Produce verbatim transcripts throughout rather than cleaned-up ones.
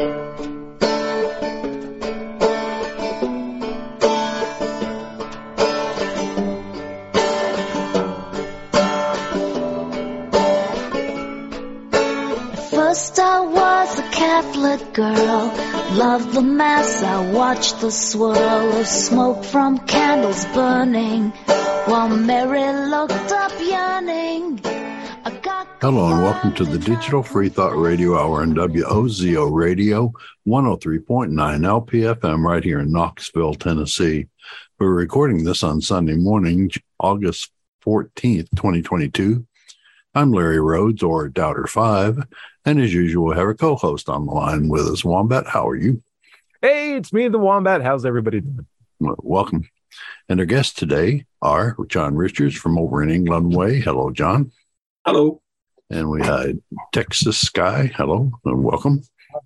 First I was a Catholic girl, loved the mass, I watched the swirl of smoke from candles burning, while Mary looked up yearning. I got Hello and welcome to the Digital Free Thought Radio Hour on W O Z O Radio, one oh three point nine L P F M right here in Knoxville, Tennessee. We're recording this on Sunday morning, August fourteenth, twenty twenty-two. I'm Larry Rhodes, or Doubter five, and as usual, we have our co-host on the line with us. Wombat, how are you? Hey, it's me, the Wombat. How's everybody doing? Well, welcome. And our guests today are John Richards from over in England Way. Hello, John. Hello. And we had Texas Sky. Hello, and welcome.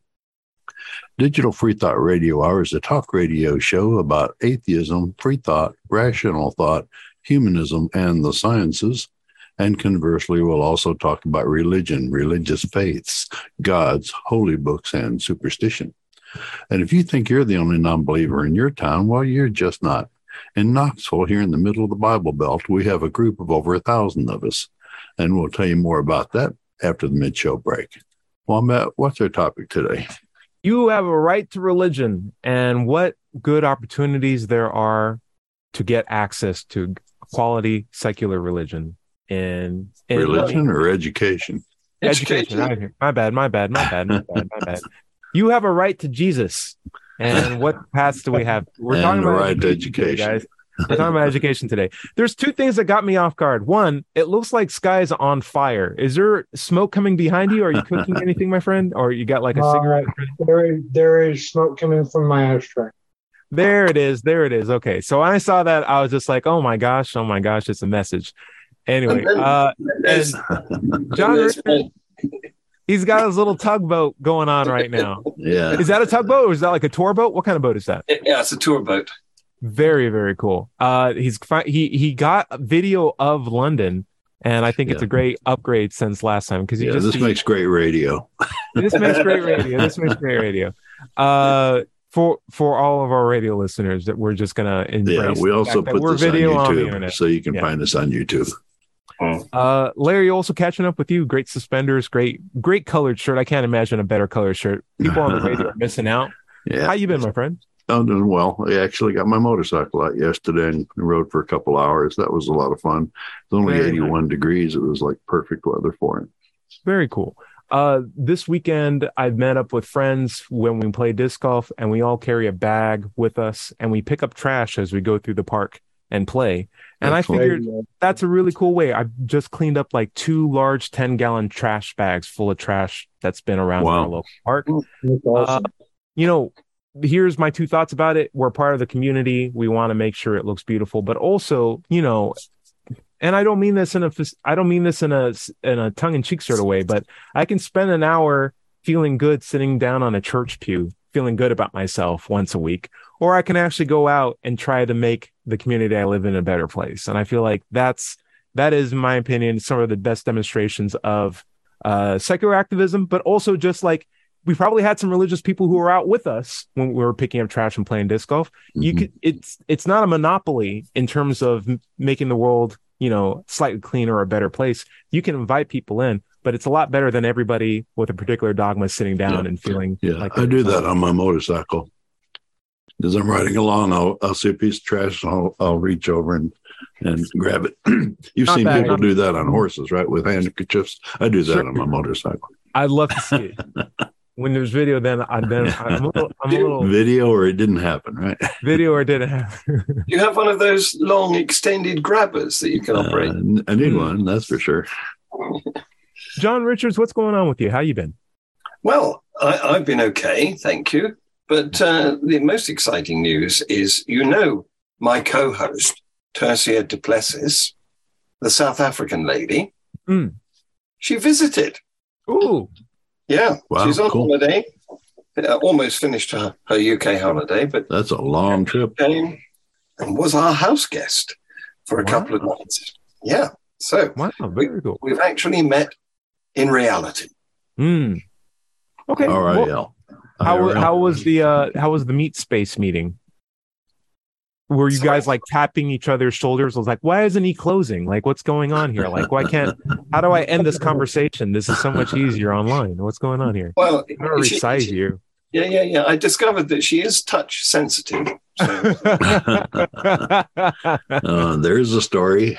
Digital Free Thought Radio Hour is a talk radio show about atheism, free thought, rational thought, humanism, and the sciences. And conversely, we'll also talk about religion, religious faiths, gods, holy books, and superstition. And if you think you're the only non-believer in your town, well, you're just not. In Knoxville, here in the middle of the Bible Belt, we have a group of over a thousand of us. And we'll tell you more about that after the mid-show break. Wombat, what's our topic today? You have a right to religion, and what good opportunities there are to get access to quality secular religion. In, in religion or education? Education. Education. My bad, my bad, my bad, my bad, my bad. You have a right to Jesus. And what paths do we have? We're and talking the about right to education, education. today, guys. We're talking about education today. There's two things that got me off guard. One, it looks like Sky's on fire. Is there smoke coming behind you? Are you cooking anything, my friend? Or you got like a uh, cigarette? There is, there is smoke coming from my ashtray. There it is. There it is. Okay. So when I saw that, I was just like, oh my gosh, oh my gosh, it's a message. Anyway, then, uh, and John Richard, he's got his little tugboat going on right now. Yeah. Is that a tugboat or is that like a tour boat? What kind of boat is that? Yeah, it's a tour boat. Very, very cool. Uh, he's fi- he he got a video of London, and I think yeah. it's a great upgrade since last time because yeah, just this he, makes great radio. This makes great radio. This makes great radio. Uh, for for all of our radio listeners, that we're just gonna embrace. Yeah, we also put we're this video on on the YouTube, internet. so you can yeah. find us on YouTube. Uh, Larry, also catching up with you. Great suspenders, great, great colored shirt. I can't imagine a better colored shirt. People on the radio are missing out. Yeah. How you been, my friend? I'm doing well. I actually got my motorcycle out yesterday and rode for a couple hours. That was a lot of fun. It's only Very eighty-one nice. degrees. It was like perfect weather for it. Very cool. Uh, this weekend, I've met up with friends when we play disc golf, and we all carry a bag with us, and we pick up trash as we go through the park and play. And Excellent. I figured that's a really cool way. I've just cleaned up like two large ten gallon trash bags full of trash that's been around Wow. our local park. That's awesome. Uh, you know, here's my two thoughts about it. We're part of the community. We want to make sure it looks beautiful, but also, you know, and I don't mean this in a, I don't mean this in a, in a tongue in cheek sort of way, but I can spend an hour feeling good sitting down on a church pew, feeling good about myself once a week, or I can actually go out and try to make the community I live in a better place. And I feel like that's, that is, in my opinion, some of the best demonstrations of uh, secular activism, but also just like, we probably had some religious people who were out with us when we were picking up trash and playing disc golf. Mm-hmm. You could, it's, it's not a monopoly in terms of m- making the world, you know, slightly cleaner or a better place. You can invite people in, but it's a lot better than everybody with a particular dogma sitting down yeah. and feeling. Yeah, like I do that on my motorcycle. As I'm riding along, I'll, I'll see a piece of trash, and I'll, I'll reach over and, and grab it. You've Not seen bad. people do that on horses, right? With handkerchiefs. I do that Sure. on my motorcycle. I'd love to see it. When there's video, then I then I'm a little, I'm a little Video or it didn't happen, right? video or did it happen? You have one of those long extended grabbers that you can operate. Uh, I need one, that's for sure. John Richards, what's going on with you? How you been? Well, I, I've been okay, thank you. But uh, the most exciting news is, you know, my co-host, Tercia du Plessis, the South African lady, Mm. she visited. Ooh, Yeah, Wow, she's on cool. holiday. Uh, almost finished her, her U K holiday, but That's a long trip. came and was our house guest for a Wow. couple of nights. Yeah, so wow, very cool. we've actually met in reality. Mm. Okay, All right, well, Al. How I R L. how was the uh how was the meat space meeting? Were you guys like tapping each other's shoulders? I was like, why isn't he closing? Like, what's going on here? Like, why can't? How do I end this conversation? This is so much easier online. What's going on here? Well, How do I she- resize she- you? yeah, yeah, yeah. I discovered that she is touch sensitive. So. Uh, there's a story.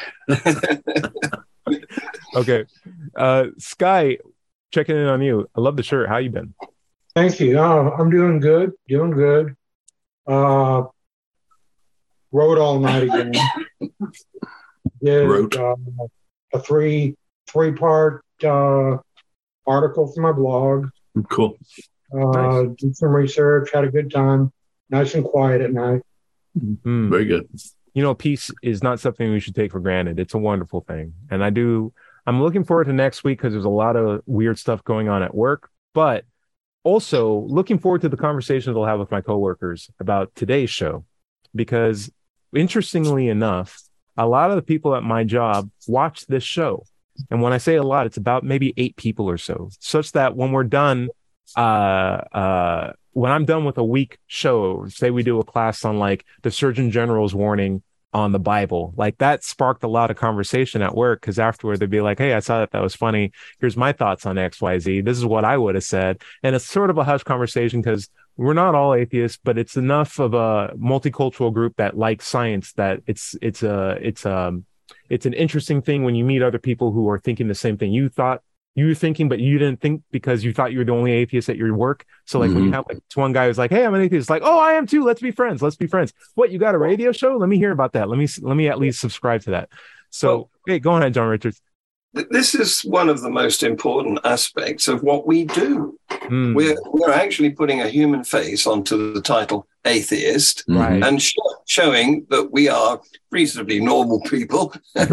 Okay, uh, Sky, checking in on you. I love the shirt. How you been? Thank you. Oh, I'm doing good. Doing good. Uh, wrote all night again. Did Wrote. uh, a three three part uh, article for my blog. Cool. Uh, Nice. Did some research. Had a good time. Nice and quiet at night. Hmm. Very good. You know, peace is not something we should take for granted. It's a wonderful thing. And I do, I'm looking forward to next week because there's a lot of weird stuff going on at work, but also looking forward to the conversations I'll have with my coworkers about today's show. Because interestingly enough, a lot of the people at my job watch this show. And when I say a lot, it's about maybe eight people or so, such that when we're done, uh, uh, when I'm done with a week show, say we do a class on like the Surgeon General's warning on the Bible, like that sparked a lot of conversation at work because afterward they'd be like, hey, I saw that that was funny. Here's my thoughts on X Y Z. This is what I would have said. And it's sort of a hush conversation because we're not all atheists, but it's enough of a multicultural group that likes science that it's it's a it's a it's an interesting thing when you meet other people who are thinking the same thing you thought you were thinking, but you didn't think because you thought you were the only atheist at your work. So like when you Mhm. have like this one guy who's like, hey, I'm an atheist, like, oh, I am too. Let's be friends. Let's be friends. What, you got a radio show? Let me hear about that. Let me let me at least subscribe to that. So Well- hey, go ahead, John Richards. Th- This is one of the most important aspects of what we do. Hmm. We're, we're actually putting a human face onto the title atheist Right. and sh- showing that we are reasonably normal people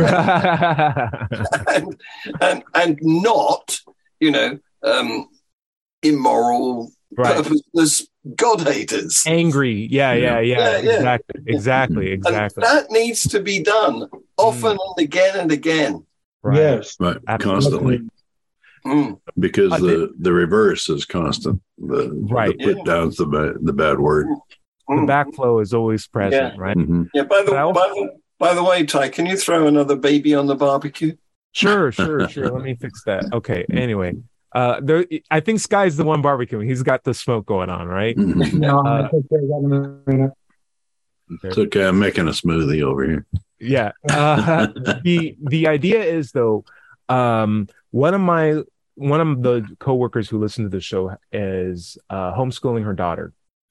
and, and, and not, you know, um, immoral, Right. purposeless God haters. Angry. Yeah, yeah, yeah. Yeah, yeah. Exactly. Exactly. Exactly. And that needs to be done often and again and again. Right. Yes. Right. Absolutely. Constantly. Mm. Because I the, the reverse is constant. The, Right. the put down's the bad, the bad word. The Mm. backflow is always present, Yeah. right? Mhm. Yeah, by the, But I also- by the by the way, Ty, can you throw another baby on the barbecue? Sure, sure, sure. Let me fix that. Okay. Anyway, uh, there. I think Sky's the one barbecuing. He's got the smoke going on, right? Mhm. No, I'm Uh, gonna take care of that in a minute. It's okay. I'm making a smoothie over here. Yeah. Uh, the the idea is though, um, one of my one of the coworkers who listen to the show is uh, homeschooling her daughter,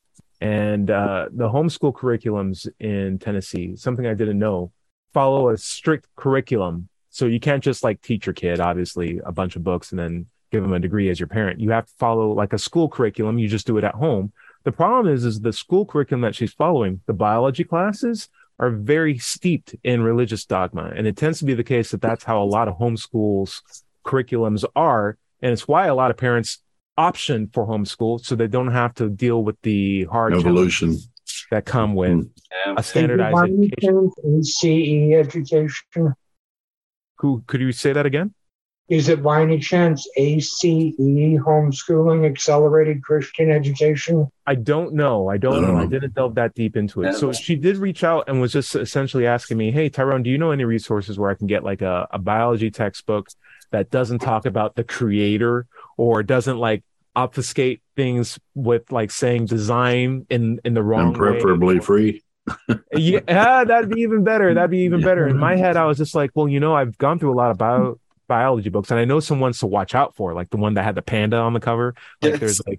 and uh, the homeschool curriculums in Tennessee, something I didn't know, follow a strict curriculum. So you can't just like teach your kid, obviously, a bunch of books and then give them a degree as your parent. You have to follow like a school curriculum. You just do it at home. The problem is, is the school curriculum that she's following, the biology classes are very steeped in religious dogma. And it tends to be the case that that's how a lot of homeschools curriculums are. And it's why a lot of parents option for homeschool so they don't have to deal with the hard challenges Evolution. that come with Yeah. a standardized Is it education. by any chance A C E education? Who, could you say that again? Is it by any chance A C E homeschooling, accelerated Christian education? I don't know. I don't, I don't know. I know. didn't delve that deep into it. Yeah. So she did reach out and was just essentially asking me, hey, Tyrone, do you know any resources where I can get like a, a biology textbook that doesn't talk about the creator or doesn't like obfuscate things with like saying design in, in the wrong And preferably way? free. Yeah, ah, that'd be even better. That'd be even better. In my head, I was just like, well, you know, I've gone through a lot of bio biology books, and I know some ones to watch out for, like the one that had the panda on the cover. Like, Yes. there's like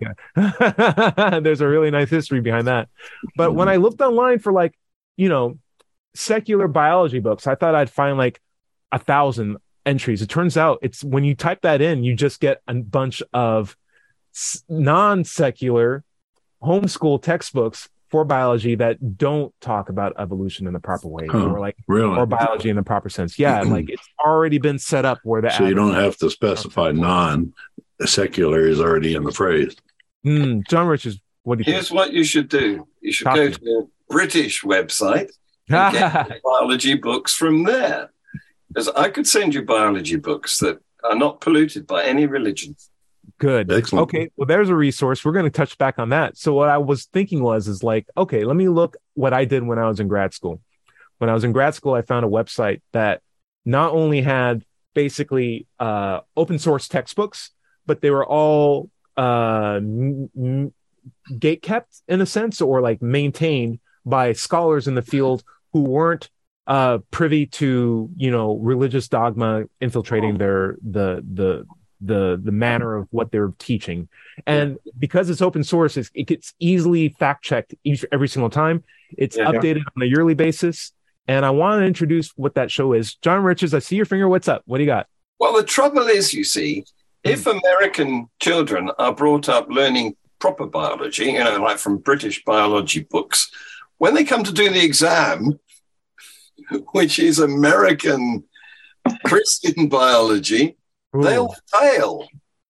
a there's a really nice history behind that. But when I looked online for like, you know, secular biology books, I thought I'd find like a thousand entries. It turns out it's when you type that in, you just get a bunch of s- non-secular homeschool textbooks for biology that don't talk about evolution in the proper way, Huh. or like Really? or biology in the proper sense. Yeah, like it's already been set up where the So you average- don't have to specify non. Secular is already in the phrase. Hmm, John Richards, what do you Here's what you should do. You should Copy. go to a British website and think? get biology books from there. Because I could send you biology books that are not polluted by any religion. Good. Excellent. Okay. Well, there's a resource. We're going to touch back on that. So what I was thinking was, is like, okay, let me look what I did when I was in grad school. When I was in grad school, I found a website that not only had basically uh, open source textbooks, but they were all uh, m- m- gate kept in a sense, or like maintained by scholars in the field who weren't uh, privy to, you know, religious dogma infiltrating their the the the the manner of what they're teaching. And because it's open source, it's, it gets easily fact checked each every single time. It's Yeah. updated on a yearly basis. And I want to introduce what that show is. John Richards, I see your finger. What's up? What do you got? Well, the trouble is, you see, if American children are brought up learning proper biology, you know, like from British biology books, when they come to do the exam, which is American Christian biology, Ooh. they'll fail.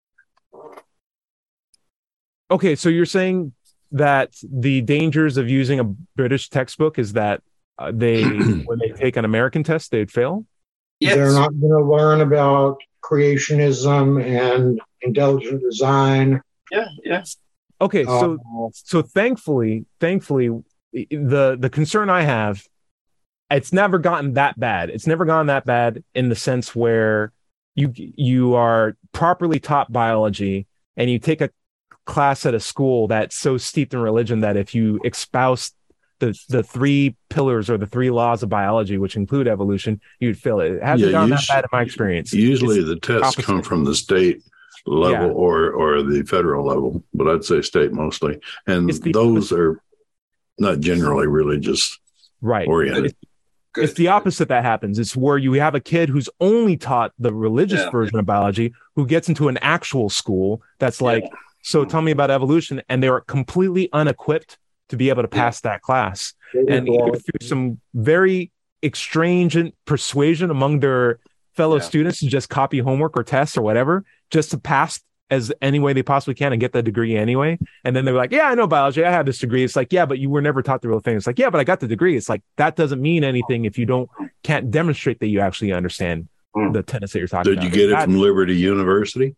Okay, so you're saying that the dangers of using a British textbook is that uh, they, when they take an American test, they'd fail? Yes. They're not going to learn about creationism and intelligent design. Yeah, yeah. Okay, so Uh, so thankfully, thankfully, the the concern I have, it's never gotten that bad. It's never gone that bad in the sense where you you are properly taught biology and you take a class at a school that's so steeped in religion that if you espouse the the three pillars or the three laws of biology, which include evolution, you'd fail it. It hasn't Yeah, gone us- that bad in my experience. Usually It's the tests opposite. come from the state level Yeah. or or the federal level, but I'd say state mostly. And It's the- those are not generally religious right. oriented. Good. It's the opposite that happens. It's where you have a kid who's only taught the religious Yeah. version of biology who gets into an actual school that's like, Yeah. so tell me about evolution. And they are completely unequipped to be able to pass that class. And either through some very extravagant persuasion among their fellow Yeah. students to just copy homework or tests or whatever, just to pass as any way they possibly can and get the degree anyway. And then they're like, yeah, I know biology. I have this degree. It's like, yeah, but you were never taught the real thing. It's like, yeah, but I got the degree. It's like, that doesn't mean anything if you don't, can't demonstrate that you actually understand Mm. the tenets that you're talking Did about. you get it That- from Liberty University?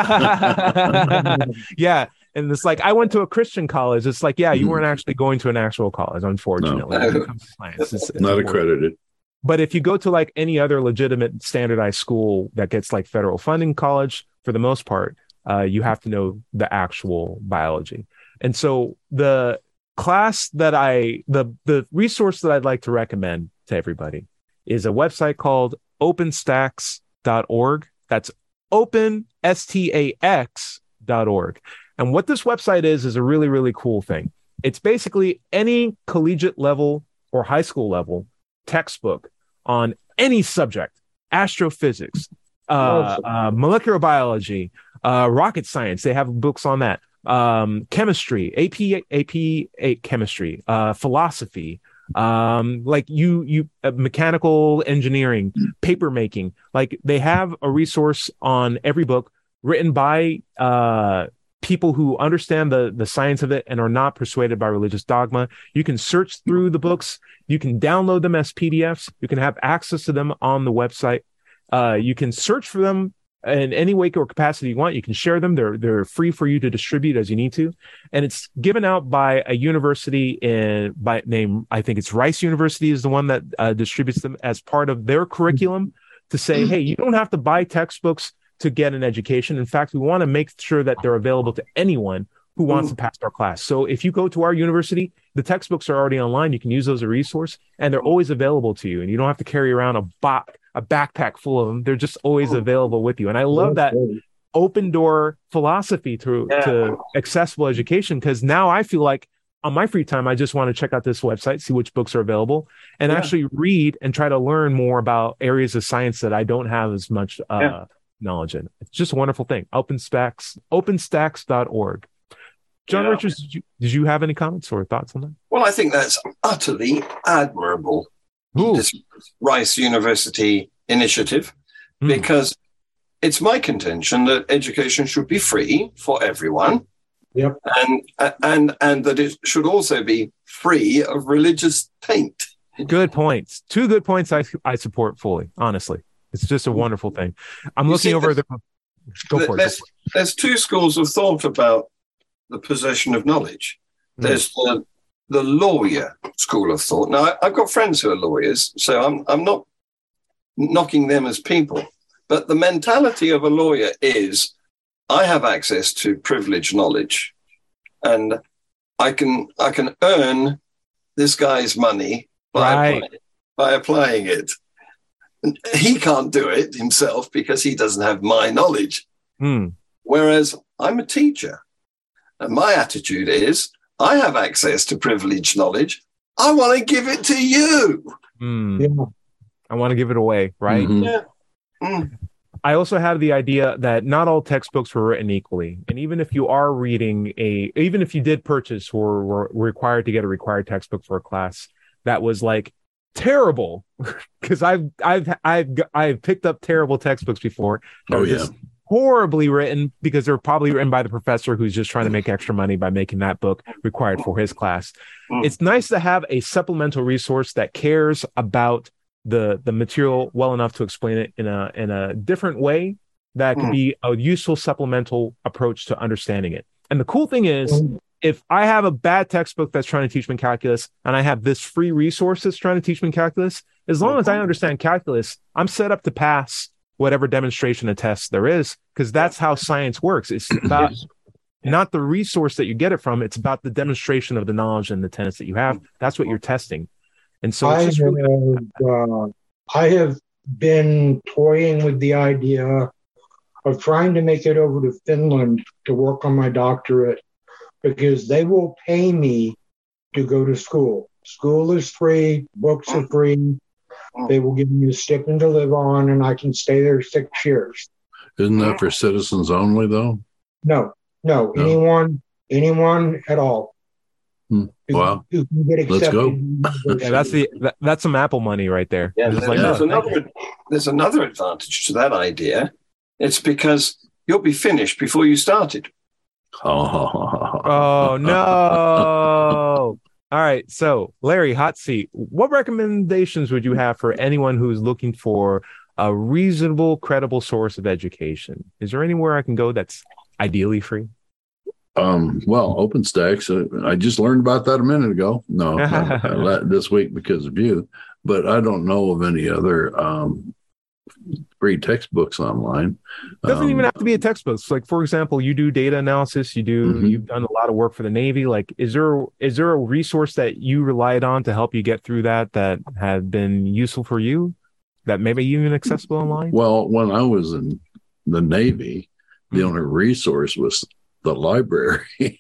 yeah. And it's like, I went to a Christian college. It's like, yeah, you Mhm. weren't actually going to an actual college, unfortunately. No. When it comes to science. It's- it's Not important. accredited. But if you go to like any other legitimate standardized school that gets like federal funding college, for the most part, uh, you have to know the actual biology. And so the class that I, the the resource that I'd like to recommend to everybody is a website called open stacks dot org. That's open, S T A X dot org. And what this website is, is a really, really cool thing. It's basically any collegiate level or high school level textbook on any subject, astrophysics, uh, uh, molecular biology, uh, rocket science. They have books on that. Um, chemistry, A P, A P eight chemistry, uh, philosophy, um, like you, you, uh, mechanical engineering, paper making. Like they have a resource on every book written by, uh, people who understand the the science of it and are not persuaded by religious dogma. You can search through the books. You can download them as P D Fs. You can have access to them on the website. Uh, you can search for them in any way or capacity you want. You can share them. They're they're free for you to distribute as you need to. And it's given out by a university in by name, I think it's Rice University is the one that uh, distributes them as part of their curriculum to say, hey, you don't have to buy textbooks to get an education. In fact, we want to make sure that they're available to anyone who wants to pass our class. So if you go to our university, the textbooks are already online. You can use those as a resource and they're always available to you. And you don't have to carry around a bo- a backpack full of them. They're just always available with you. And I love that open door philosophy to, Yeah. to accessible education, because now I feel like on my free time, I just want to check out this website, see which books are available, and Yeah. actually read and try to learn more about areas of science that I don't have as much uh, Yeah. knowledge in. It's just a wonderful thing. OpenStacks, open stacks dot org. John Yeah. Richards, did you, did you have any comments or thoughts on that? Well, I think that's utterly admirable. Ooh. This Rice University initiative, Mm. because it's my contention that education should be free for everyone. Yep. And and and that it should also be free of religious taint. Good points. Two good points I I support fully, honestly. It's just a wonderful thing. I'm You looking see over this- the Go for it. there's, Go for it. there's two schools of thought about the possession of knowledge. There's the, the lawyer school of thought. Now, I, I've got friends who are lawyers, so I'm I'm not knocking them as people. But the mentality of a lawyer is, I have access to privileged knowledge, and I can I can earn this guy's money by, Right. applying, by applying it. And he can't do it himself because he doesn't have my knowledge. Hmm. Whereas I'm a teacher, and my attitude is, I have access to privileged knowledge. I want to give it to you. Hmm. Yeah. I want to give it away, right? Mhm. Yeah. Mm. I also have the idea that not all textbooks were written equally. And even if you are reading a, even if you did purchase or were required to get a required textbook for a class that was like terrible, because I've, I've, I've, I've picked up terrible textbooks before. that Oh, were yeah. just horribly written because they're probably written by the professor who's just trying to make extra money by making that book required for his class. Mm. It's nice to have a supplemental resource that cares about the the material well enough to explain it in a in a different way that could Mm. be a useful supplemental approach to understanding it. And the cool thing is, Mm. if I have a bad textbook that's trying to teach me calculus and I have this free resource that's trying to teach me calculus, as long as I understand calculus, I'm set up to pass whatever demonstration or test there is, because that's how science works. It's about not the resource that you get it from, it's about the demonstration of the knowledge and the tenets that you have. That's what you're testing. And so I it's just really, have, uh, I have been toying with the idea of trying to make it over to Finland to work on my doctorate, because they will pay me to go to school. School is free, books are free. They will give me a stipend to live on, and I can stay there six years. Isn't that for citizens only, though? No, no, No. anyone, anyone at all. Hmm. Who- Wow. who can get Let's accepted go. to yeah, that's the that, that's some Apple money right there. Yeah, It's there- like, there's, no, another, there's another advantage to that idea. It's because you'll be finished before you started. Oh, oh no. All right. So, Larry, hot seat. What recommendations would you have for anyone who's looking for a reasonable, credible source of education? Is there anywhere I can go that's ideally free? Um, well, OpenStax, uh, I just learned about that a minute ago. No, not, uh, this week because of you, but I don't know of any other um, free textbooks online. Doesn't Um, even have to be a textbook. So, like, for example, you do data analysis, you do, Mhm. you've done a lot of work for the Navy. Like, is there is there a resource that you relied on to help you get through that that had been useful for you, that maybe even accessible online? Well, when I was in the Navy, the Mhm. only resource was the library.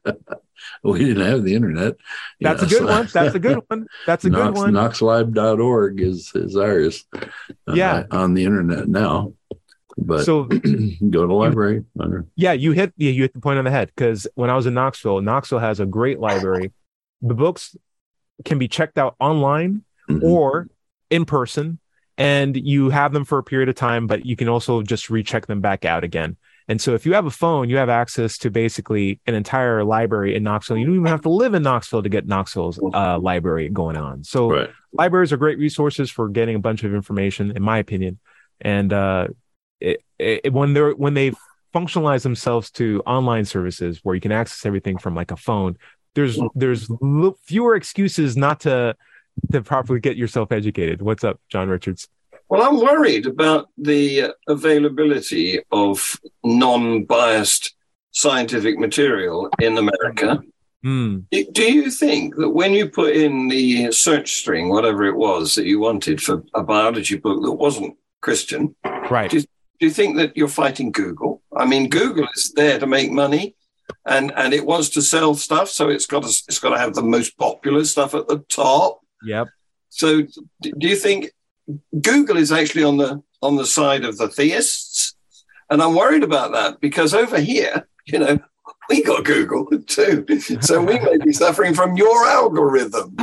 We didn't have the internet. you That's know, a good so- one. That's a good one. That's a good Knox, one. knoxlib dot org is, is ours uh, Yeah. on the internet now. But So, go to library. yeah, you hit yeah, you hit the point on the head, because when I was in Knoxville, Knoxville has a great library. The books can be checked out online Mhm. or in person, and you have them for a period of time, but you can also just recheck them back out again. And so if you have a phone, you have access to basically an entire library in Knoxville. You don't even have to live in Knoxville to get Knoxville's uh, library going on. So Right. libraries are great resources for getting a bunch of information, in my opinion. And uh, it, it, when they're when they functionalize themselves to online services where you can access everything from like a phone, there's there's l- fewer excuses not to to properly get yourself educated. What's up, John Richards? Well, I'm worried about the uh, availability of non-biased scientific material in America. Hmm. Do do you think that when you put in the search string, whatever it was that you wanted for a biology book that wasn't Christian, Right. do you think that you're fighting Google? I mean, Google is there to make money, and, and it wants to sell stuff, so it's got to it's got to have the most popular stuff at the top. Yep. So, d- do you think Google is actually on the on the side of the theists? And I'm worried about that because over here, you know, we got Google too, so we may be suffering from your algorithms.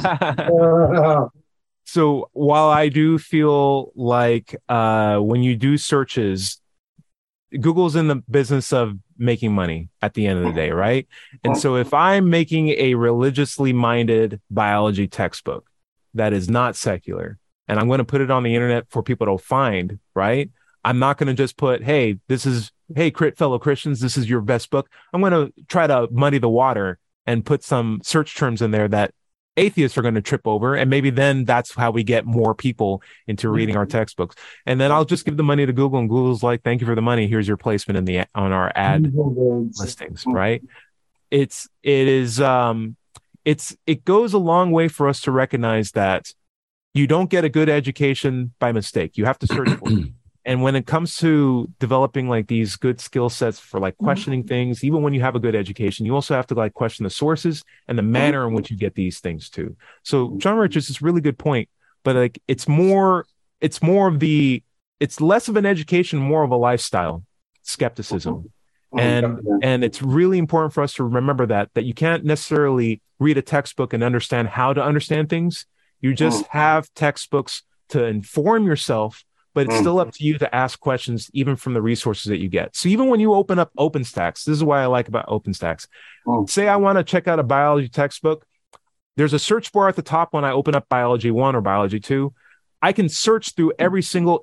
Uh, So while I do feel like uh, when you do searches, Google's in the business of making money at the end of the day, right? And so if I'm making a religiously minded biology textbook that is not secular, and I'm going to put it on the internet for people to find, right? I'm not going to just put, hey, this is, hey, crit fellow Christians, this is your best book. I'm going to try to muddy the water and put some search terms in there that atheists are going to trip over. And maybe then that's how we get more people into reading our textbooks. And then I'll just give the money to Google, and Google's like, thank you for the money. Here's your placement in the, on our ad listings, right? It's, it is, um, it's, it goes a long way for us to recognize that you don't get a good education by mistake. You have to search for it. And when it comes to developing like these good skill sets for like questioning things, even when you have a good education, you also have to like question the sources and the manner in which you get these things too. So John Richards is a really good point, but like it's more, it's more of the, it's less of an education, more of a lifestyle skepticism. And, and it's really important for us to remember that, that you can't necessarily read a textbook and understand how to understand things. You just have textbooks to inform yourself, but it's still up to you to ask questions, even from the resources that you get. So even when you open up OpenStax, this is what I like about OpenStax. Oh. Say I want to check out a biology textbook. There's a search bar at the top when I open up Biology one or Biology two. I can search through every single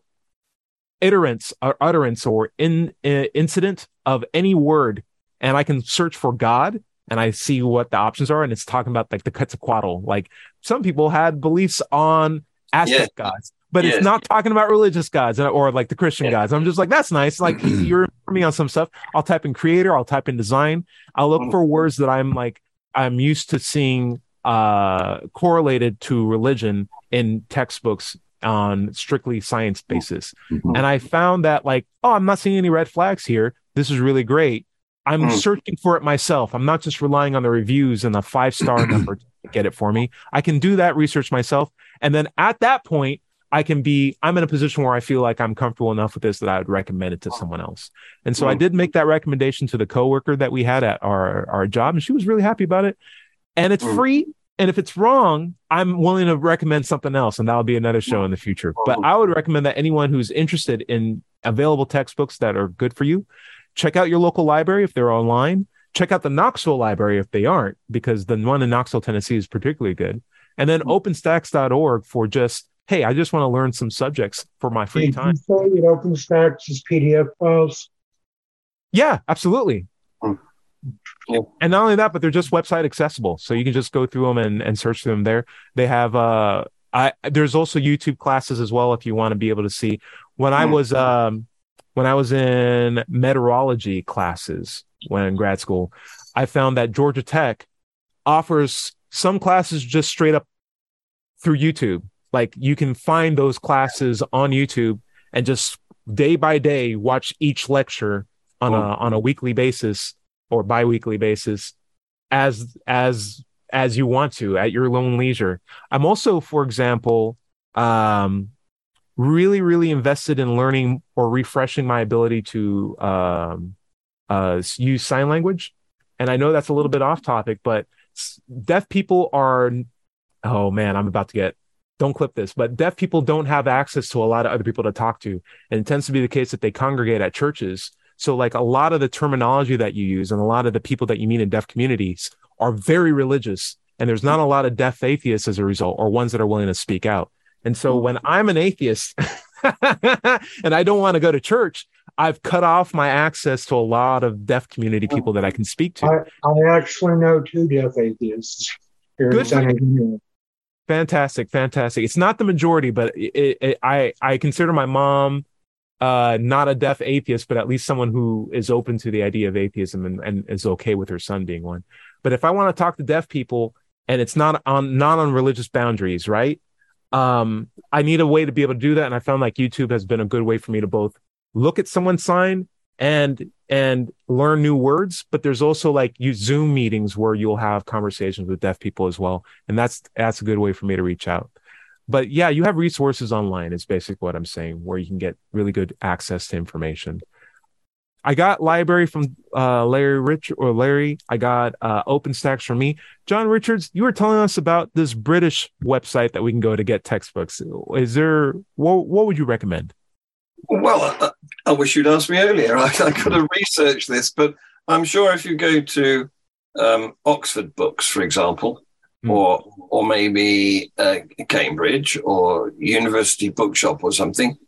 iterance or utterance or in, uh, incident of any word, and I can search for God, and I see what the options are, and it's talking about like the Quetzalcoatl. Like some people had beliefs on Aztec yeah. gods. But yes. it's not talking about religious gods or like the Christian yeah. gods. I'm just like, that's nice. Like you're me on some stuff. I'll type in creator. I'll type in design. I'll look for words that I'm like, I'm used to seeing uh, correlated to religion in textbooks on strictly science basis. Mm-hmm. And I found that like, oh, I'm not seeing any red flags here. This is really great. I'm mm. searching for it myself. I'm not just relying on the reviews and a five-star number to get it for me. I can do that research myself. And then at that point, I can be, I'm in a position where I feel like I'm comfortable enough with this that I would recommend it to someone else. And so I did make that recommendation to the coworker that we had at our, our job, and she was really happy about it. And it's free. And if it's wrong, I'm willing to recommend something else, and that'll be another show in the future. But I would recommend that anyone who's interested in available textbooks that are good for you, check out your local library if they're online. Check out the Knoxville library if they aren't, because the one in Knoxville, Tennessee is particularly good. And then openstax dot org for just, hey, I just want to learn some subjects for my free time. Did you say it OpenStax is P D F files? Yeah, absolutely. Mm. Yeah. And not only that, but they're just website accessible. So you can just go through them and, and search them there. They have, uh, I, there's also YouTube classes as well if you want to be able to see. When mm. I was, um, when I was in meteorology classes when in grad school, I found that Georgia Tech offers some classes just straight up through YouTube. Like you can find those classes on YouTube and just day by day watch each lecture on a on a weekly basis or bi-weekly basis as as as you want to at your own leisure. I'm also, for example, um, really really invested in learning or refreshing my ability to um, uh, use sign language. And I know that's a little bit off topic, but deaf people are. Oh man, I'm about to get. Don't clip this, but deaf people don't have access to a lot of other people to talk to. And it tends to be the case that they congregate at churches. So like a lot of the terminology that you use and a lot of the people that you meet in deaf communities are very religious. And there's not a lot of deaf atheists as a result, or ones that are willing to speak out. And so when I'm an atheist and I don't want to go to church, I've cut off my access to a lot of deaf community people that I can speak to. I, I actually know two deaf atheists here in San Antonio. Fantastic, fantastic. It's not the majority, but it, it, I I consider my mom uh, not a deaf atheist, but at least someone who is open to the idea of atheism and, and is okay with her son being one. But if I want to talk to deaf people and it's not on not on religious boundaries, right? Um, I need a way to be able to do that, and I found like YouTube has been a good way for me to both look at someone's sign and and learn new words, but there's also like you Zoom meetings where you'll have conversations with deaf people as well. And that's, that's a good way for me to reach out. But yeah, you have resources online is basically what I'm saying, where you can get really good access to information. I got library from uh, Larry Rich or Larry. I got uh, OpenStax from me. John Richards, you were telling us about this British website that we can go to get textbooks. Is there, what, what would you recommend? Well, I, I wish you'd asked me earlier. I, I could have researched this, but I'm sure if you go to um, Oxford Books, for example, mm. or or maybe uh, Cambridge or University Bookshop or something,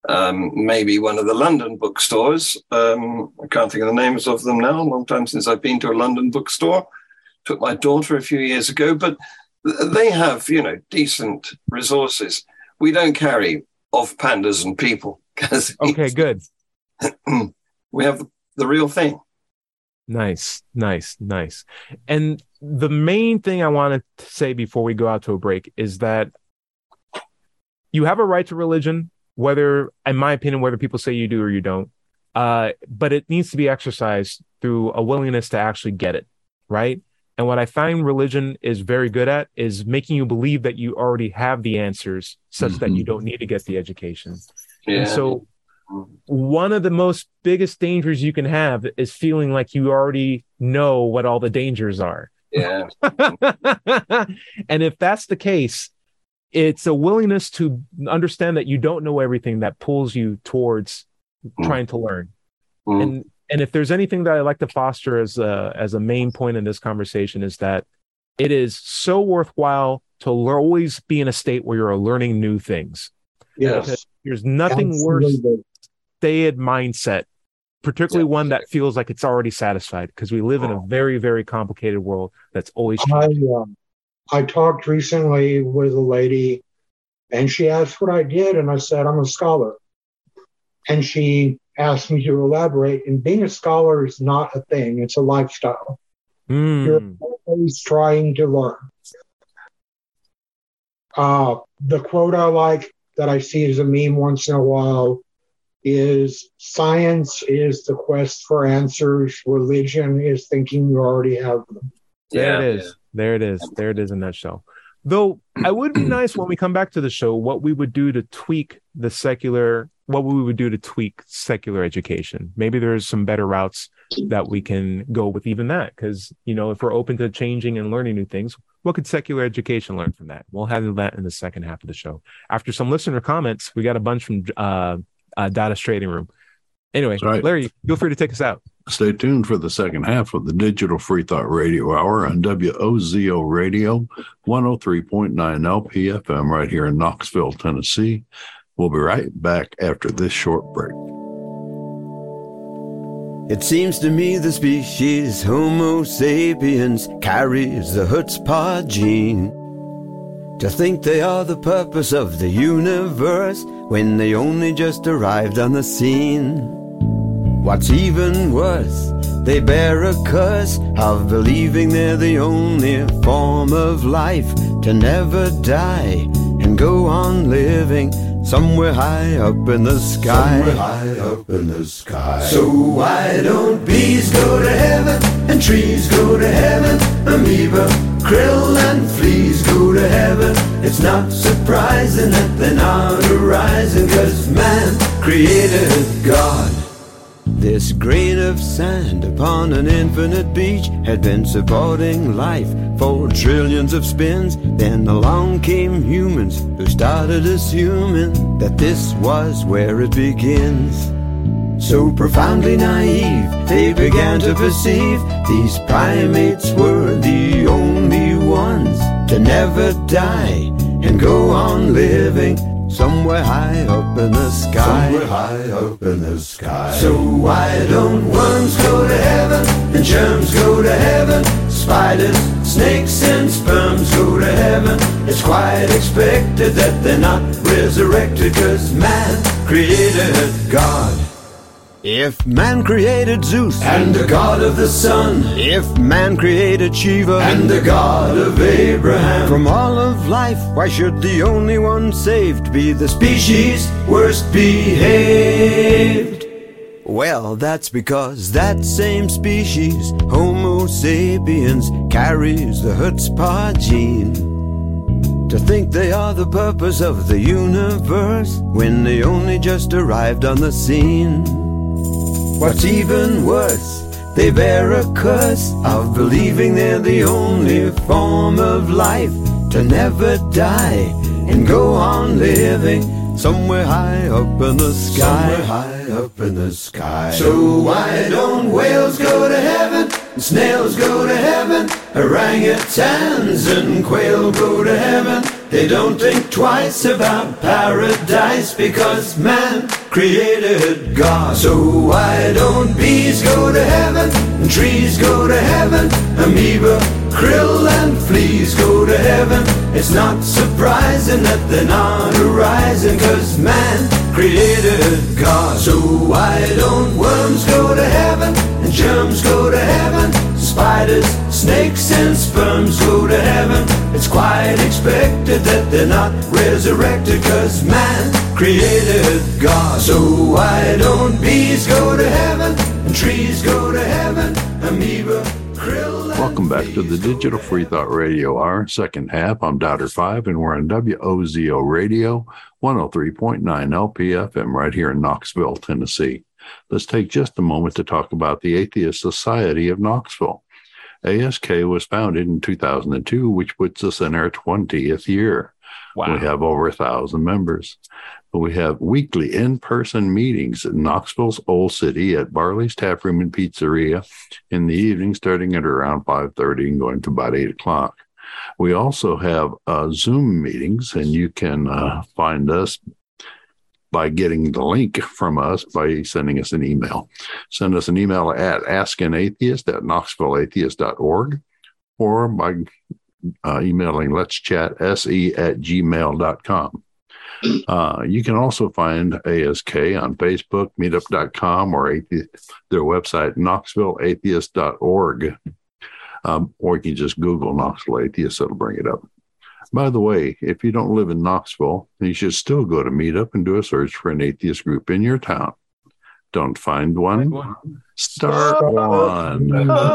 um, maybe one of the London bookstores. Um, I can't think of the names of them now. A long time since I've been to a London bookstore. Took my daughter a few years ago, but they have, you know, decent resources. We don't carry off pandas and people. Okay, good. We have the real thing. Nice, nice, nice. And the main thing I wanted to say before we go out to a break is that you have a right to religion, whether, in my opinion, whether people say you do or you don't. Uh, but it needs to be exercised through a willingness to actually get it, right? And what I find religion is very good at is making you believe that you already have the answers such mm-hmm. that you don't need to get the education. Yeah. And so one of the most biggest dangers you can have is feeling like you already know what all the dangers are. Yeah. And if that's the case, it's a willingness to understand that you don't know everything that pulls you towards mm. trying to learn. Mm. And and if there's anything that I like to foster as a, as a main point in this conversation is that it is so worthwhile to l- always be in a state where you're learning new things. Yes. Because there's nothing Absolutely. worse stayed mindset, particularly yeah. one that feels like it's already satisfied, because we live in a very, very complicated world that's always changing. I, um, I talked recently with a lady, and she asked what I did, and I said, I'm a scholar. And she asked me to elaborate, and being a scholar is not a thing, it's a lifestyle. Mm. You're always trying to learn. Uh, the quote I like that I see as a meme once in a while is, science is the quest for answers, religion is thinking you already have them. There Yeah, it is. yeah. There it is. There it is in a nutshell. Though I would be nice when we come back to the show, what we would do to tweak the secular, what we would do to tweak secular education. Maybe there's some better routes that we can go with even that. Because, you know, if we're open to changing and learning new things, what could secular education learn from that? We'll handle that in the second half of the show. After some listener comments, we got a bunch from uh, uh, Data's Trading Room. Anyway, right. Larry, feel free to take us out. Stay tuned for the second half of the Digital Free Thought Radio Hour on W O Z O Radio, one oh three point nine L P F M right here in Knoxville, Tennessee. We'll be right back after this short break. It seems to me the species Homo sapiens carries the chutzpah gene. To think they are the purpose of the universe when they only just arrived on the scene. What's even worse, they bear a curse of believing they're the only form of life to never die and go on living somewhere high up in the sky. Somewhere high up in the sky. So why don't bees go to heaven and trees go to heaven? Amoeba, krill and fleas go to heaven. It's not surprising that they're not arising, 'cause man created God. This grain of sand upon an infinite beach had been supporting life for trillions of spins. Then along came humans who started assuming that this was where it begins. So profoundly naive, they began to perceive these primates were the only ones to never die and go on living somewhere high up in the sky. Somewhere high up in the sky. So why don't worms go to heaven and germs go to heaven? Spiders, snakes and sperms go to heaven. It's quite expected that they're not resurrected, 'cause man created God. If man created Zeus and the god of the sun, if man created Shiva and the god of Abraham, from all of life, why should the only one saved be the species worst behaved? Well, that's because that same species, Homo sapiens, carries the chutzpah gene. To think they are the purpose of the universe when they only just arrived on the scene. What's even worse, they bear a curse of believing they're the only form of life to never die and go on living somewhere high up in the sky. Somewhere high up in the sky. So why don't whales go to heaven and snails go to heaven? Orangutans and quail go to heaven. They don't think twice about paradise because man created God. So why don't bees go to heaven and trees go to heaven? Amoeba, krill and fleas go to heaven. It's not surprising that they're not arising cause man created God. So why don't worms go to heaven and germs go to heaven? Spiders, snakes and sperms go to heaven. It's quite expected that they're not resurrected cause man created God. So why don't bees go to heaven and trees go to heaven? Amoeba, krill and Welcome back to the Digital Free Thought Radio Hour, second half. I'm Doubter five, and we're on W O Z O Radio, one oh three point nine L P F M right here in Knoxville, Tennessee. Let's take just a moment to talk about the Atheist Society of Knoxville. A S K was founded in two thousand two, which puts us in our twentieth year. Wow. We have over a thousand members. We have weekly in-person meetings in Knoxville's Old City at Barley's Tap Room and Pizzeria in the evening, starting at around five thirty and going to about eight o'clock. We also have uh, Zoom meetings, and you can uh, find us by getting the link from us by sending us an email. Send us an email at askanatheist at knoxville atheist dot org or by uh, emailing let's chat se at gmail dot com. Uh, you can also find A S K on Facebook, meetup dot com, or athe- their website, knoxville atheist dot org. Um, or you can just Google Knoxville Atheist, it'll bring it up. By the way, if you don't live in Knoxville, you should still go to Meetup and do a search for an atheist group in your town. Don't find one? Start one.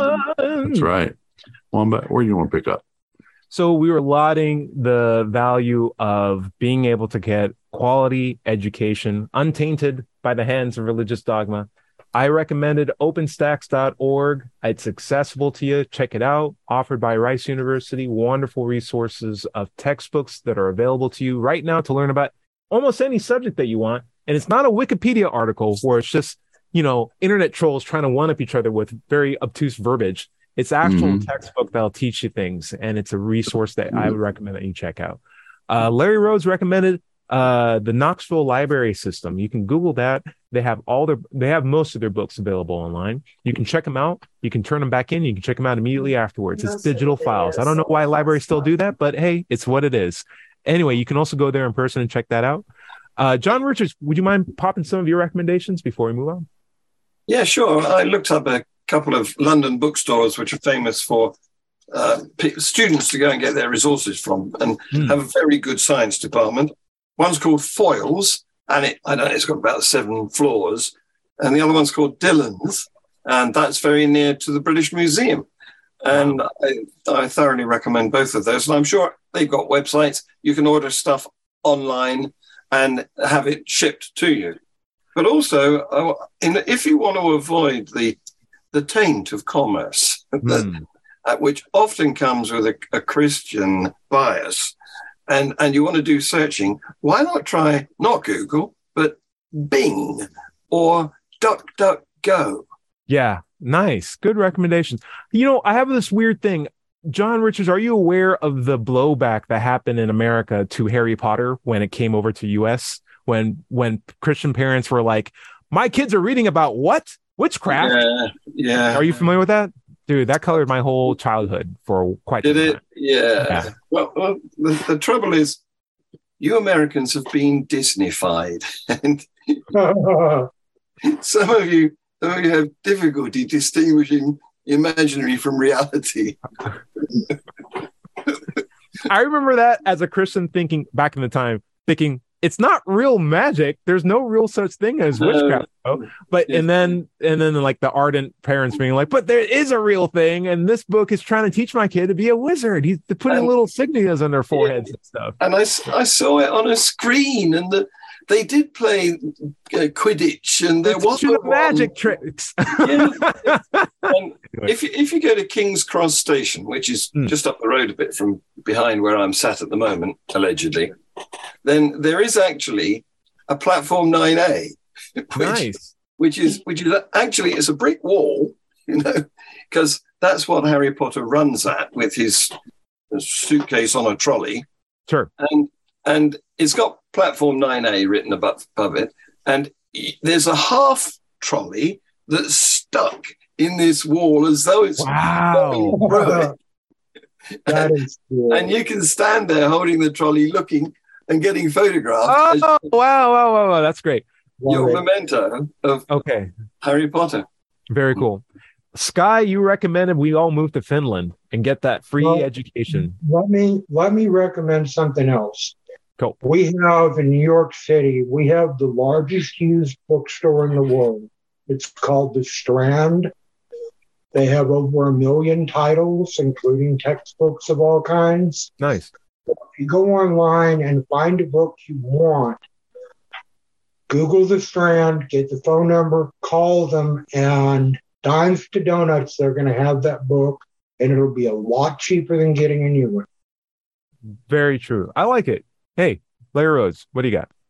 That's right. Wombat, where do you want to pick up? So we were lauding the value of being able to get quality education untainted by the hands of religious dogma. I recommended openstacks dot org. It's accessible to you. Check it out. Offered by Rice University. Wonderful resources of textbooks that are available to you right now to learn about almost any subject that you want. And it's not a Wikipedia article where it's just, you know, internet trolls trying to one-up each other with very obtuse verbiage. It's actual mm-hmm. textbook that'll teach you things. And it's a resource that I would recommend that you check out. Uh, Larry Rhodes recommended uh, the Knoxville Library System. You can Google that. They have all their, they have most of their books available online. You can check them out. You can turn them back in. You can check them out immediately afterwards. It's digital files. I don't know why libraries still do that, but hey, it's what it is. Anyway, you can also go there in person and check that out. Uh, John Richards, would you mind popping some of your recommendations before we move on? Yeah, sure. I looked up a couple of London bookstores which are famous for uh, p- students to go and get their resources from and mm. have a very good science department. One's called Foyles, and it, I don't know, it's got about seven floors. And the other one's called Dillon's, and that's very near to the British Museum. And I, I thoroughly recommend both of those. And I'm sure they've got websites. You can order stuff online and have it shipped to you. But also, uh, in, if you want to avoid the the taint of commerce, mm. that, uh, which often comes with a, a Christian bias, and, and you want to do searching, why not try not Google, but Bing or DuckDuckGo? Yeah, nice. Good recommendations. You know, I have this weird thing. John Richards, are you aware of the blowback that happened in America to Harry Potter when it came over to U S? When when Christian parents were like, my kids are reading about what? Witchcraft? Yeah, yeah. Are you familiar with that? Dude, that colored my whole childhood for quite Did some it? time. Yeah. yeah. Well, well the, the trouble is, you Americans have been Disney-fied. And some of you, some of you have difficulty distinguishing imaginary from reality. I remember that as a Christian thinking back in the time, thinking, it's not real magic. There's no real such thing as witchcraft. Uh, but yeah. and then and then like the ardent parents being like, but there is a real thing, and this book is trying to teach my kid to be a wizard. He's putting and, little signias on their foreheads yeah. and stuff. And I, I saw it on a screen, and the, they did play uh, Quidditch, and there was magic tricks. yeah. And if you, if you go to King's Cross Station, which is mm. just up the road a bit from behind where I'm sat at the moment, allegedly, then there is actually a platform nine A, which, nice. which is which is actually it's a brick wall, you know, because that's what Harry Potter runs at with his suitcase on a trolley, Sure. And and it's got platform nine A written above, above it. And there's a half trolley that's stuck in this wall as though it's Wow. going through it. That is cool. And you can stand there holding the trolley, looking and getting photographed Oh, as wow, wow, wow, wow. That's great. your Love it. memento of Okay. Harry Potter. Very cool. Sky, you recommended we all move to Finland and get that free Well, education. Let me let me recommend something else. Cool. We have in New York City, we have the largest used bookstore in the world. It's called The Strand. They have over a million titles, including textbooks of all kinds. Nice. If you go online and find a book you want, Google The Strand, get the phone number, call them, and dimes to donuts, they're going to have that book, and it'll be a lot cheaper than getting a new one. Very true. I like it. Hey, Larry Rhodes, what do you got?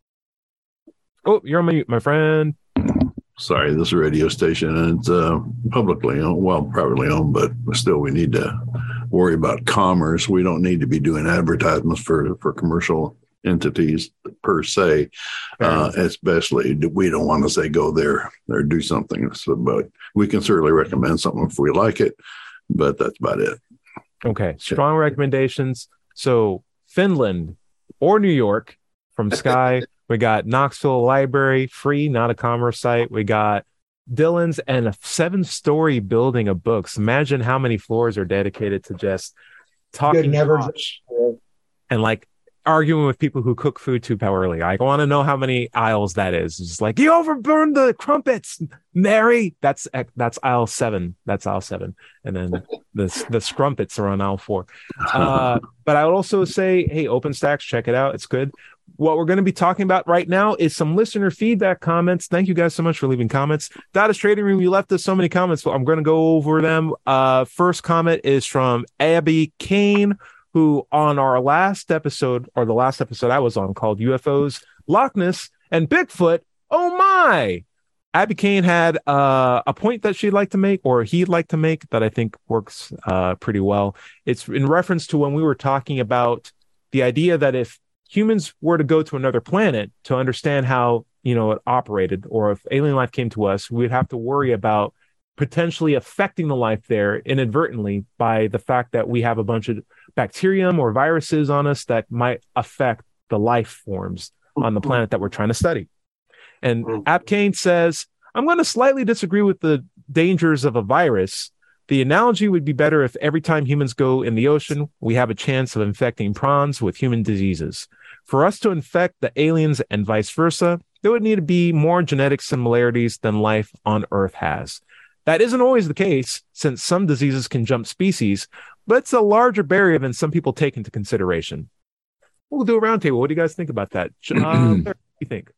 Oh, you're on mute, my friend. Sorry, this radio station, and it's uh, publicly owned, well, privately owned, but still we need to worry about commerce. We don't need to be doing advertisements for, for commercial entities per se, uh, especially we don't want to say go there or do something. So, but we can certainly recommend something if we like it, but that's about it. Okay, strong recommendations. So Finland or New York from Sky. We got Knoxville Library, free, not a commerce site. We got Dylan's and a seven-story building of books. Imagine how many floors are dedicated to just talking never Dutch and like arguing with people who cook food too powerly. I want to know how many aisles that is. It's just like, you overburned the crumpets, Mary. That's that's aisle seven. That's aisle seven. And then the the scrumpets are on aisle four. Uh, but I would also say, hey, OpenStax, check it out. It's good. What we're going to be talking about right now is some listener feedback comments. Thank you guys so much for leaving comments. Data Trading Room, you left us so many comments, so I'm going to go over them. Uh, first comment is from Abby Kane, who on our last episode, or the last episode I was on, called U F Os, Loch Ness, and Bigfoot. Oh my! Abby Kane had uh, a point that she'd like to make, or he'd like to make, that I think works uh, pretty well. It's in reference to when we were talking about the idea that if humans were to go to another planet to understand how, you know, it operated, or if alien life came to us, we'd have to worry about potentially affecting the life there inadvertently by the fact that we have a bunch of bacterium or viruses on us that might affect the life forms on the planet that we're trying to study. And Apkane says, I'm going to slightly disagree with the dangers of a virus. The analogy would be better if every time humans go in the ocean, we have a chance of infecting prawns with human diseases. For us to infect the aliens and vice versa, there would need to be more genetic similarities than life on Earth has. That isn't always the case, since some diseases can jump species, but it's a larger barrier than some people take into consideration. We'll do a roundtable. What do you guys think about that? Uh, what do you think?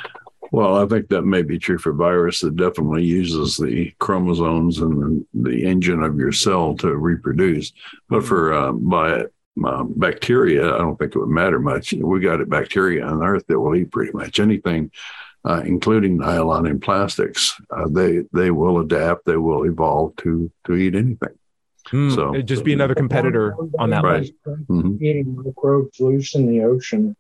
Well, I think that may be true for virus. It definitely uses the chromosomes and the, the engine of your cell to reproduce. But for uh, by uh, bacteria, I don't think it would matter much. We got a bacteria on Earth that will eat pretty much anything, uh, including nylon and plastics. Uh, they they will adapt. They will evolve to to eat anything. Mm, so it'd just be another competitor on that right. list. Mm-hmm. Eating microbes loose in the ocean.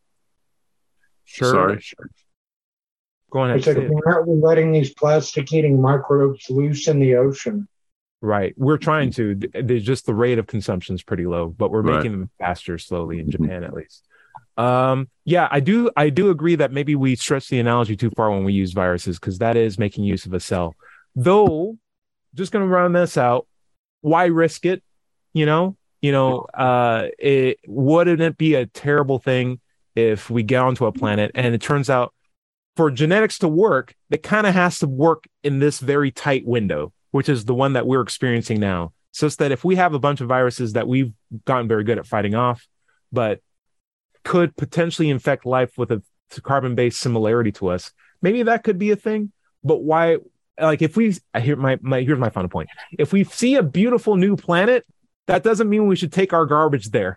Sure. Sorry. Sure. Go on ahead. It's like, why aren't we letting these plastic-eating microbes loose in the ocean? Right. We're trying to. There's just the rate of consumption is pretty low, but we're Right. making them faster slowly in Japan, at least. Um, yeah, I do. I do agree that maybe we stretch the analogy too far when we use viruses, because that is making use of a cell. Though, just going to round this out. Why risk it? You know, you know, uh, it wouldn't it be a terrible thing if we get onto a planet and it turns out for genetics to work, it kind of has to work in this very tight window, which is the one that we're experiencing now. So it's that if we have a bunch of viruses that we've gotten very good at fighting off, but could potentially infect life with a carbon-based similarity to us, maybe that could be a thing. But why? Like if we, I hear my, my here's my final point. If we see a beautiful new planet that doesn't mean we should take our garbage there.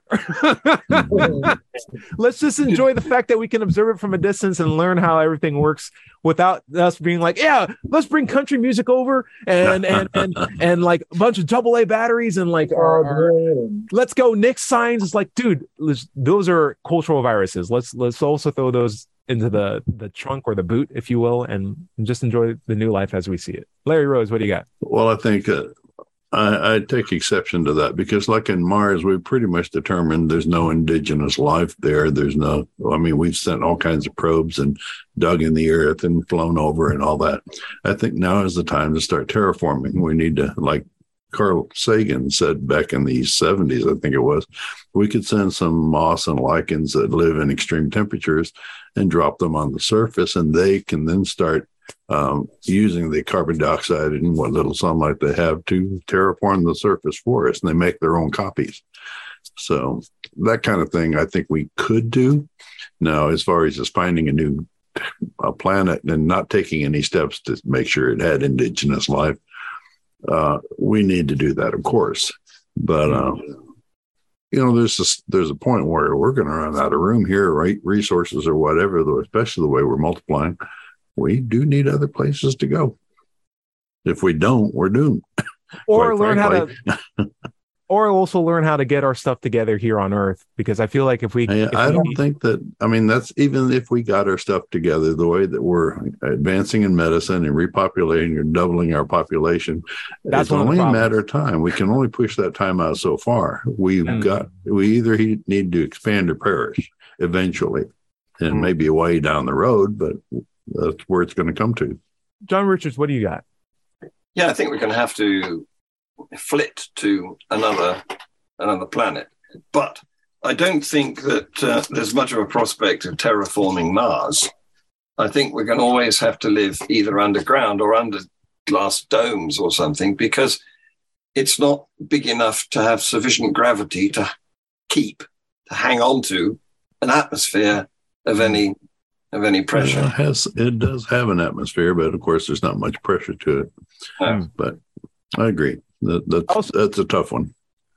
Let's just enjoy the fact that we can observe it from a distance and learn how everything works without us being like, yeah, let's bring country music over and and and, and like a bunch of double A batteries and like our, our, let's go Nick signs. It's like, dude, those are cultural viruses. Let's let's also throw those into the the trunk or the boot, if you will, and just enjoy the new life as we see it. Larry Rose, what do you got? Well, I think uh, I, I take exception to that because, like in Mars, we pretty much determined there's no indigenous life there. There's no, I mean, we've sent all kinds of probes and dug in the earth and flown over and all that. I think now is the time to start terraforming. We need to, like Carl Sagan said back in the seventies, I think it was, we could send some moss and lichens that live in extreme temperatures and drop them on the surface, and they can then start um, using the carbon dioxide and what little sunlight they have to terraform the surface for us, and they make their own copies. So that kind of thing I think we could do. Now, as far as just finding a new uh, planet and not taking any steps to make sure it had indigenous life, uh, we need to do that, of course. But, uh, you know, there's a, there's a point where we're going to run out of room here, right? Resources or whatever, though, especially the way we're multiplying. We do need other places to go. If we don't, we're doomed. Or learn frankly. how to, or also learn how to get our stuff together here on Earth. Because I feel like if we, I, if I we, don't think that. I mean, that's even if we got our stuff together, the way that we're advancing in medicine and repopulating or doubling our population, that's it's only a matter of time. We can only push that time out so far. We've mm. got. We either need to expand or perish eventually, and mm. maybe a way down the road, but that's where it's going to come to. John Richards, what do you got? Yeah, I think we're going to have to flit to another another planet. But I don't think that uh, there's much of a prospect of terraforming Mars. I think we're going to always have to live either underground or under glass domes or something, because it's not big enough to have sufficient gravity to keep, to hang on to an atmosphere of any of any pressure. It has, it does have an atmosphere, but of course there's not much pressure to it. No. But I agree. That, that's, also, that's a tough one.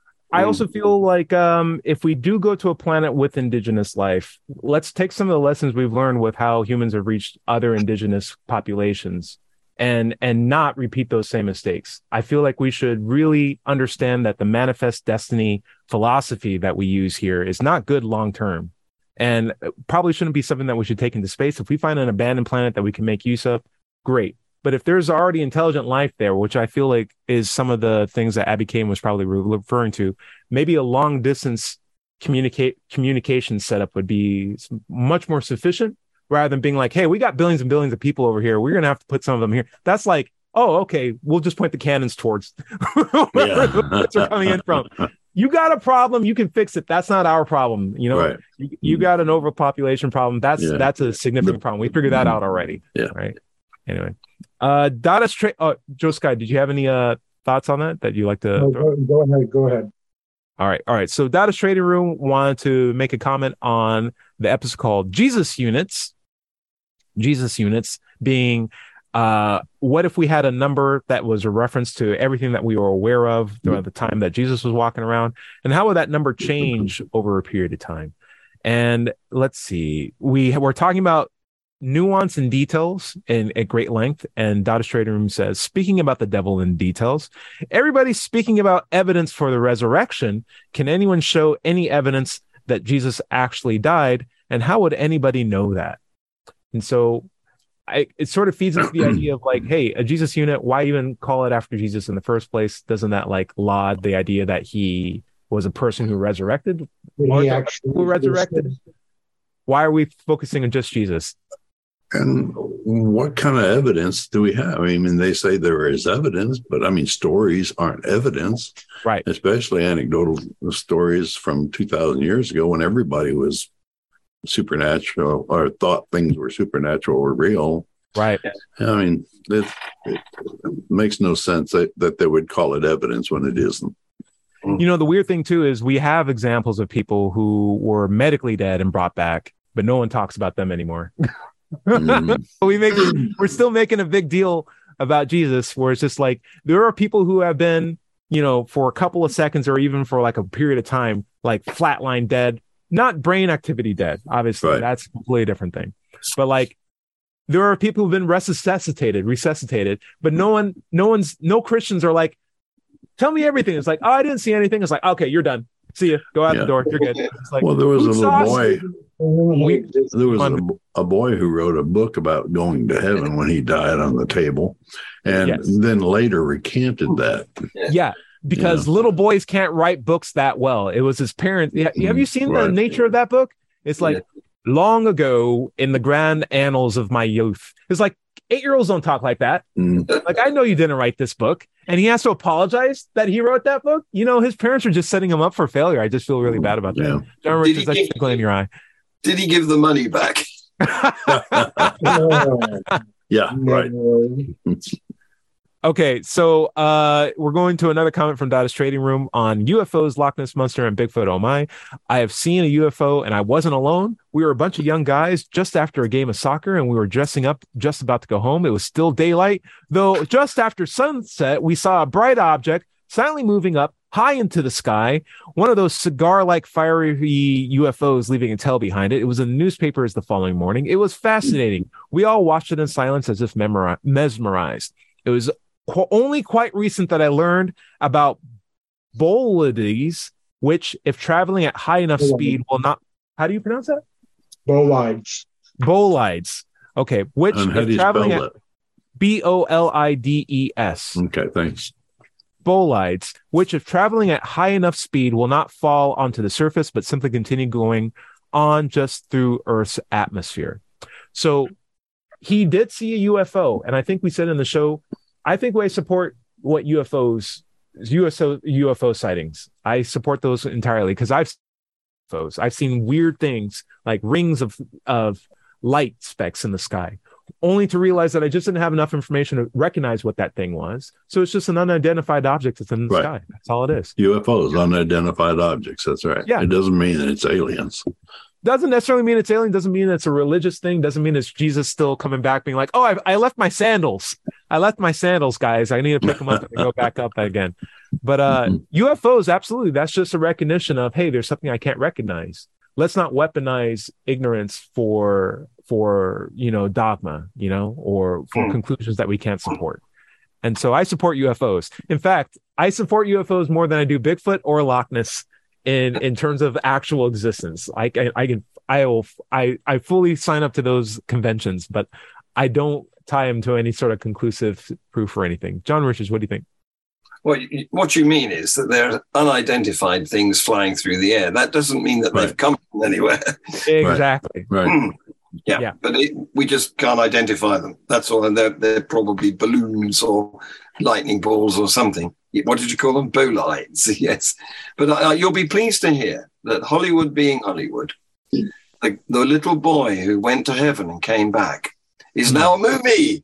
I also feel like um, if we do go to a planet with indigenous life, let's take some of the lessons we've learned with how humans have reached other indigenous populations and and not repeat those same mistakes. I feel like we should really understand that the manifest destiny philosophy that we use here is not good long term, and probably shouldn't be something that we should take into space. If we find an abandoned planet that we can make use of, great. But if there's already intelligent life there, which I feel like is some of the things that Abby Kane was probably re- referring to, maybe a long distance communicate communication setup would be much more sufficient, rather than being like, hey, we got billions and billions of people over here. We're going to have to put some of them here. That's like, oh, okay, we'll just point the cannons towards where the bullets are coming in from. You got a problem, you can fix it. That's not our problem. You know, right. you, you got an overpopulation problem. That's yeah. that's a significant problem. We figured that out already. Yeah. Right. Anyway, uh, Data Straight. Oh, Joe Sky, did you have any uh thoughts on that that you like to? No, go, go ahead. Go ahead. All right, all right. So, Data Trading Room wanted to make a comment on the episode called Jesus Units. Jesus Units being, uh, what if we had a number that was a reference to everything that we were aware of throughout the time that Jesus was walking around, and how would that number change over a period of time? And let's see, we we're talking about nuance and details in at great length, and Data Trading Room says, speaking about the devil in details, everybody's speaking about evidence for the resurrection. Can anyone show any evidence that Jesus actually died, and how would anybody know that? And so I, it sort of feeds into the idea of like, hey, a Jesus unit, why even call it after Jesus in the first place? Doesn't that like laud the idea that he was a person who resurrected? He actually who resurrected? Why are we focusing on just Jesus? And what kind of evidence do we have? I mean, they say there is evidence, but I mean, stories aren't evidence, right? Especially anecdotal stories from two thousand years ago when everybody was supernatural or thought things were supernatural or real. Right. I mean, it, it makes no sense that, that they would call it evidence when it isn't. You know, the weird thing, too, is we have examples of people who were medically dead and brought back, but no one talks about them anymore. Mm. we make we're still making a big deal about Jesus, where it's just like there are people who have been you know, for a couple of seconds or even for like a period of time, like flatline dead, not brain activity dead. Obviously, Right. that's a completely different thing. But like, there are people who've been resuscitated, resuscitated, but no one, no one's, no Christians are like, tell me everything. It's like, oh, I didn't see anything. It's like, okay, you're done. See you. Go out Yeah. the door. You're good. It's like, Well, there was a "Food little sauce?" boy. We- There was on- a, a boy who wrote a book about going to heaven when he died on the table, and Yes. then later recanted that. Yeah, because little boys can't write books that well. It was his parents. Yeah, have you seen the Right. nature of that book? It's like long ago in the grand annals of my youth. It's like eight-year-olds don't talk like that. Mm. Like, I know you didn't write this book, and he has to apologize that he wrote that book. You know, his parents are just setting him up for failure. I just feel really bad about that. Yeah. John Did Richards, he that's give- a twinkle in your eye. Did he give the money back? Yeah, right. Okay, so uh, we're going to another comment from Dada's Trading Room on U F Os, Loch Ness Monster, and Bigfoot. Oh my! I have seen a U F O, and I wasn't alone. We were a bunch of young guys just after a game of soccer, and we were dressing up, just about to go home. It was still daylight, though. Just after sunset, we saw a bright object silently moving up high into the sky. One of those cigar-like fiery U F Os leaving a tail behind it. It was in the newspapers the following morning. It was fascinating. We all watched it in silence as if memori- mesmerized. It was qu- only quite recent that I learned about bolides, which, if traveling at high enough speed, will not. How do you pronounce that? Bolides. Bolides. Okay, which And how do if you traveling spell at B O L I D E S. that? Okay, thanks. Bolides, which, if traveling at high enough speed, will not fall onto the surface, but simply continue going on just through Earth's atmosphere. So he did see a U F O, and I think we said in the show, I think we support what U F Os, U S O, U F O sightings. I support those entirely because I've U F Os. I've seen weird things like rings of of light specks in the sky, only to realize that I just didn't have enough information to recognize what that thing was. So it's just an unidentified object that's in the Right. sky. That's all it is. U F Os, unidentified objects. That's right. Yeah. It doesn't mean that it's aliens. Doesn't necessarily mean it's alien. Doesn't mean it's a religious thing. Doesn't mean it's Jesus still coming back being like, oh, I, I left my sandals. I left my sandals, guys. I need to pick them up and go back up again. But uh, Mhm. U F Os, absolutely. That's just a recognition of, hey, there's something I can't recognize. Let's not weaponize ignorance for for you know dogma, you know, or for Hmm. conclusions that we can't support. And so I support U F Os. In fact, I support U F Os more than I do Bigfoot or Loch Ness in in terms of actual existence. I I, I can I will I I fully sign up to those conventions, but I don't tie them to any sort of conclusive proof or anything. John Richards, what do you think? What you, what you mean is that there are unidentified things flying through the air. That doesn't mean that they've Right. come from anywhere. Exactly. Right. yeah, Yeah. but it, we just can't identify them. That's all. And they're, they're probably balloons or lightning balls or something. What did you call them? Bolides. Yes. But uh, you'll be pleased to hear that Hollywood being Hollywood, the, the little boy who went to heaven and came back is now a movie.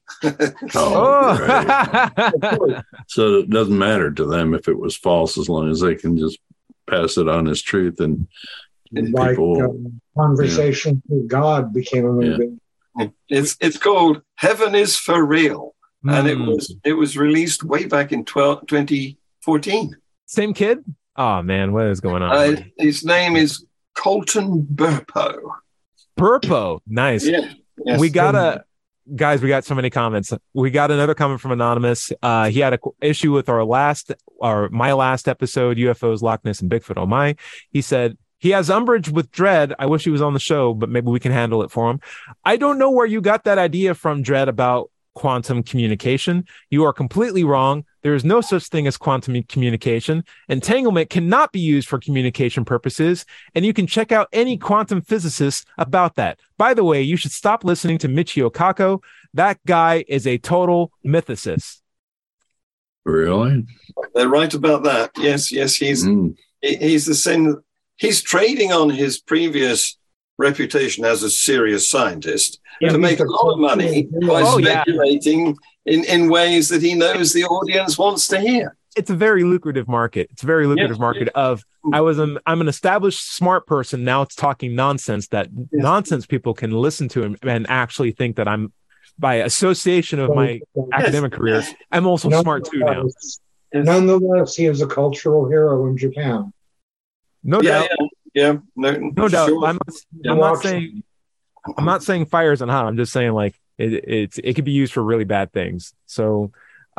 Oh, right. Oh, So it doesn't matter to them if it was false as long as they can just pass it on as truth. And Like people, um, Conversation with God became a movie. It's it's called Heaven is for Real. And it Hmm. was it was released way back in twelve, twenty fourteen. Same kid? Oh man, what is going on? Uh, his name is Colton Burpo. Burpo. Nice. Yeah. Yes. We got a guys, we got so many comments. We got another comment from Anonymous. Uh, he had a qu- issue with our last or my last episode, U F Os, Loch Ness, and Bigfoot. Oh my. He said he has umbrage with Dread. I wish he was on the show, but maybe we can handle it for him. I don't know where you got that idea from, Dread, about quantum communication. You are completely wrong. There is no such thing as quantum communication. Entanglement cannot be used for communication purposes, and you can check out any quantum physicist about that. By the way, you should stop listening to Michio Kaku. That guy is a total mythicist. really? They're right about that. Yes, yes, he's Mm. he- he's the same. He's trading on his previous reputation as a serious scientist Yeah, to make a he's lot of money by Oh, yeah. speculating in, in ways that he knows the audience wants to hear. It's a very lucrative market. It's a very lucrative Yes, market of I was an I'm an established smart person. Now it's talking nonsense that nonsense people can listen to him and actually think that I'm by association of my academic career. I'm also No, smart too now. Nonetheless, he is a cultural hero in Japan. No Yeah, doubt. yeah, yeah. No, No doubt. sure. I'm not, I'm not saying I'm not saying fire isn't hot. I'm just saying like it it's it could be used for really bad things. So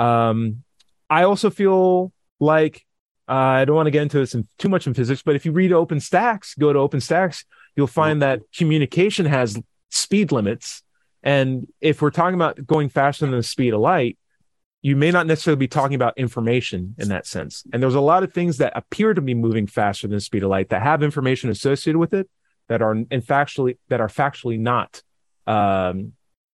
um I also feel like uh, I don't want to get into this in, too much in physics, but if you read OpenStax, go to OpenStax, you'll find that communication has speed limits. And if we're talking about going faster than the speed of light, you may not necessarily be talking about information in that sense. And there's a lot of things that appear to be moving faster than the speed of light that have information associated with it that are in factually that are factually not um,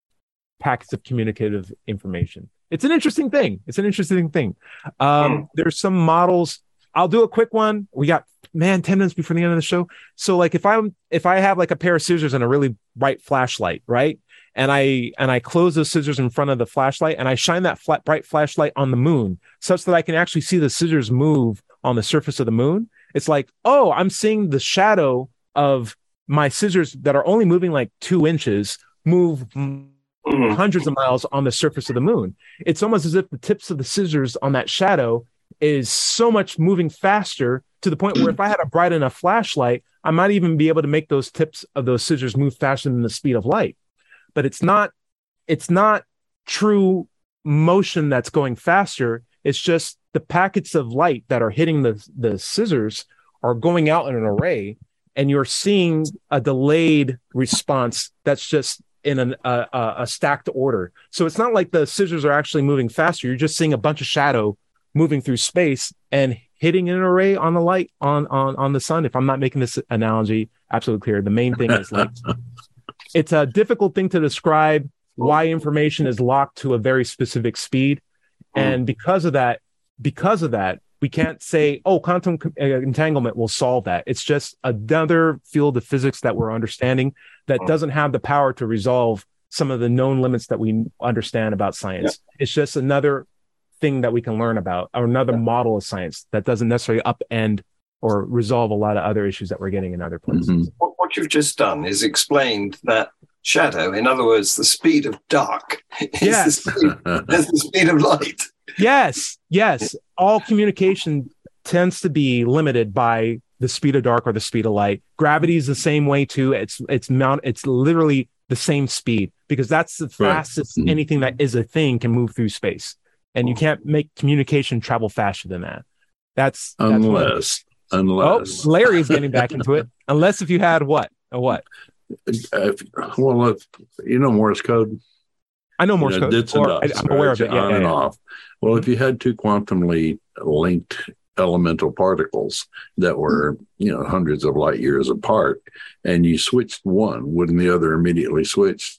packets of communicative information. It's an interesting thing. It's an interesting thing. Um, there's some models. I'll do a quick one. We got man ten minutes before the end of the show. So like if I'm if I have like a pair of scissors and a really bright flashlight, right? And I and I close those scissors in front of the flashlight and I shine that flat, bright flashlight on the moon such that I can actually see the scissors move on the surface of the moon. It's like, oh, I'm seeing the shadow of my scissors that are only moving like two inches move hundreds of miles on the surface of the moon. It's almost as if the tips of the scissors on that shadow is so much moving faster to the point where if I had a bright enough flashlight, I might even be able to make those tips of those scissors move faster than the speed of light. But it's not, it's not true motion that's going faster. It's just the packets of light that are hitting the, the scissors are going out in an array, and you're seeing a delayed response that's just in an, uh, uh, a stacked order. So it's not like the scissors are actually moving faster. You're just seeing a bunch of shadow moving through space and hitting an array on the light on, on, on the sun. If I'm not making this analogy absolutely clear, the main thing is like, it's a difficult thing to describe why information is locked to a very specific speed. And because of that, because of that, we can't say, oh, quantum entanglement will solve that. It's just another field of physics that we're understanding that doesn't have the power to resolve some of the known limits that we understand about science. Yeah. It's just another thing that we can learn about, or another yeah. model of science that doesn't necessarily upend or resolve a lot of other issues that we're getting in other places. Mm-hmm. What, what you've just done is explained that shadow, in other words, the speed of dark, is yes. the speed, is the speed of light. Yes, yes. All communication tends to be limited by the speed of dark or the speed of light. Gravity is the same way too. It's it's mount. It's literally the same speed because that's the fastest right. anything that is a thing can move through space, and you can't make communication travel faster than that. That's, that's unless unless oh, Larry's getting back into it. Unless if you had what a what? If, well, if, you know Morse code. I know Morse you know, code. Or, I, I'm aware of it. Yeah, on yeah, and yeah. off. Well, if you had two quantumly linked elemental particles that were, you know, hundreds of light years apart, and you switched one, wouldn't the other immediately switch?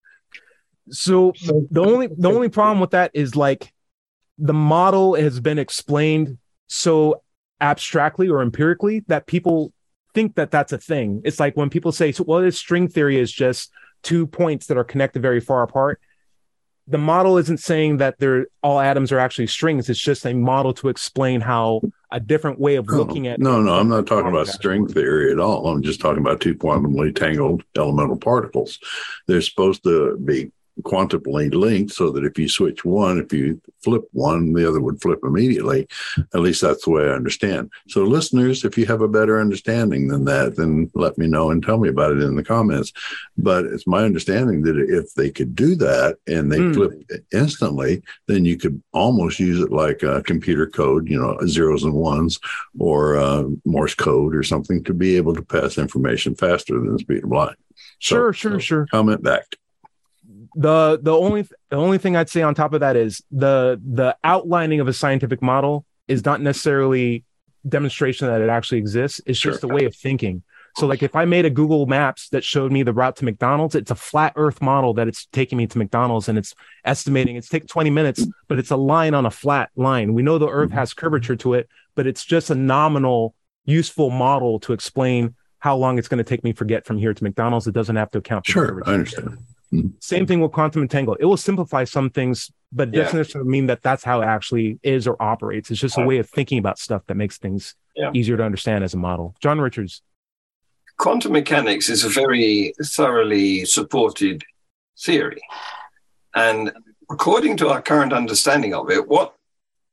So the only the only problem with that is like the model has been explained so abstractly or empirically that people think that that's a thing. It's like when people say, so, well, this string theory is just two points that are connected very far apart. The model isn't saying that they're all atoms are actually strings. It's just a model to explain how a different way of looking oh, at. No, no, I'm not talking about string theory at all. I'm just talking about two quantumly tangled elemental particles. They're supposed to be quantumly linked so that if you switch one, if you flip one, the other would flip immediately. At least that's the way I understand. So listeners, if you have a better understanding than that, then let me know and tell me about it in the comments. But it's my understanding that if they could do that and they mm. flip instantly, then you could almost use it like a computer code, you know, zeros and ones, or uh, Morse code or something to be able to pass information faster than the speed of light. Sure, so, sure, so sure. Comment back. The the only the only thing I'd say on top of that is the the outlining of a scientific model is not necessarily demonstration that it actually exists. It's just sure. a way of thinking. So like if I made a Google Maps that showed me the route to McDonald's, it's a flat earth model that it's taking me to McDonald's, and it's estimating it's taking twenty minutes, but it's a line on a flat line. We know the earth has curvature to it, but it's just a nominal useful model to explain how long it's going to take me to get from here to McDonald's. It doesn't have to account for sure, curvature. I understand. Same thing with quantum entanglement. It will simplify some things, but it doesn't yeah. necessarily mean that that's how it actually is or operates. It's just a way of thinking about stuff that makes things yeah. easier to understand as a model. John Richards. Quantum mechanics is a very thoroughly supported theory. And according to our current understanding of it, what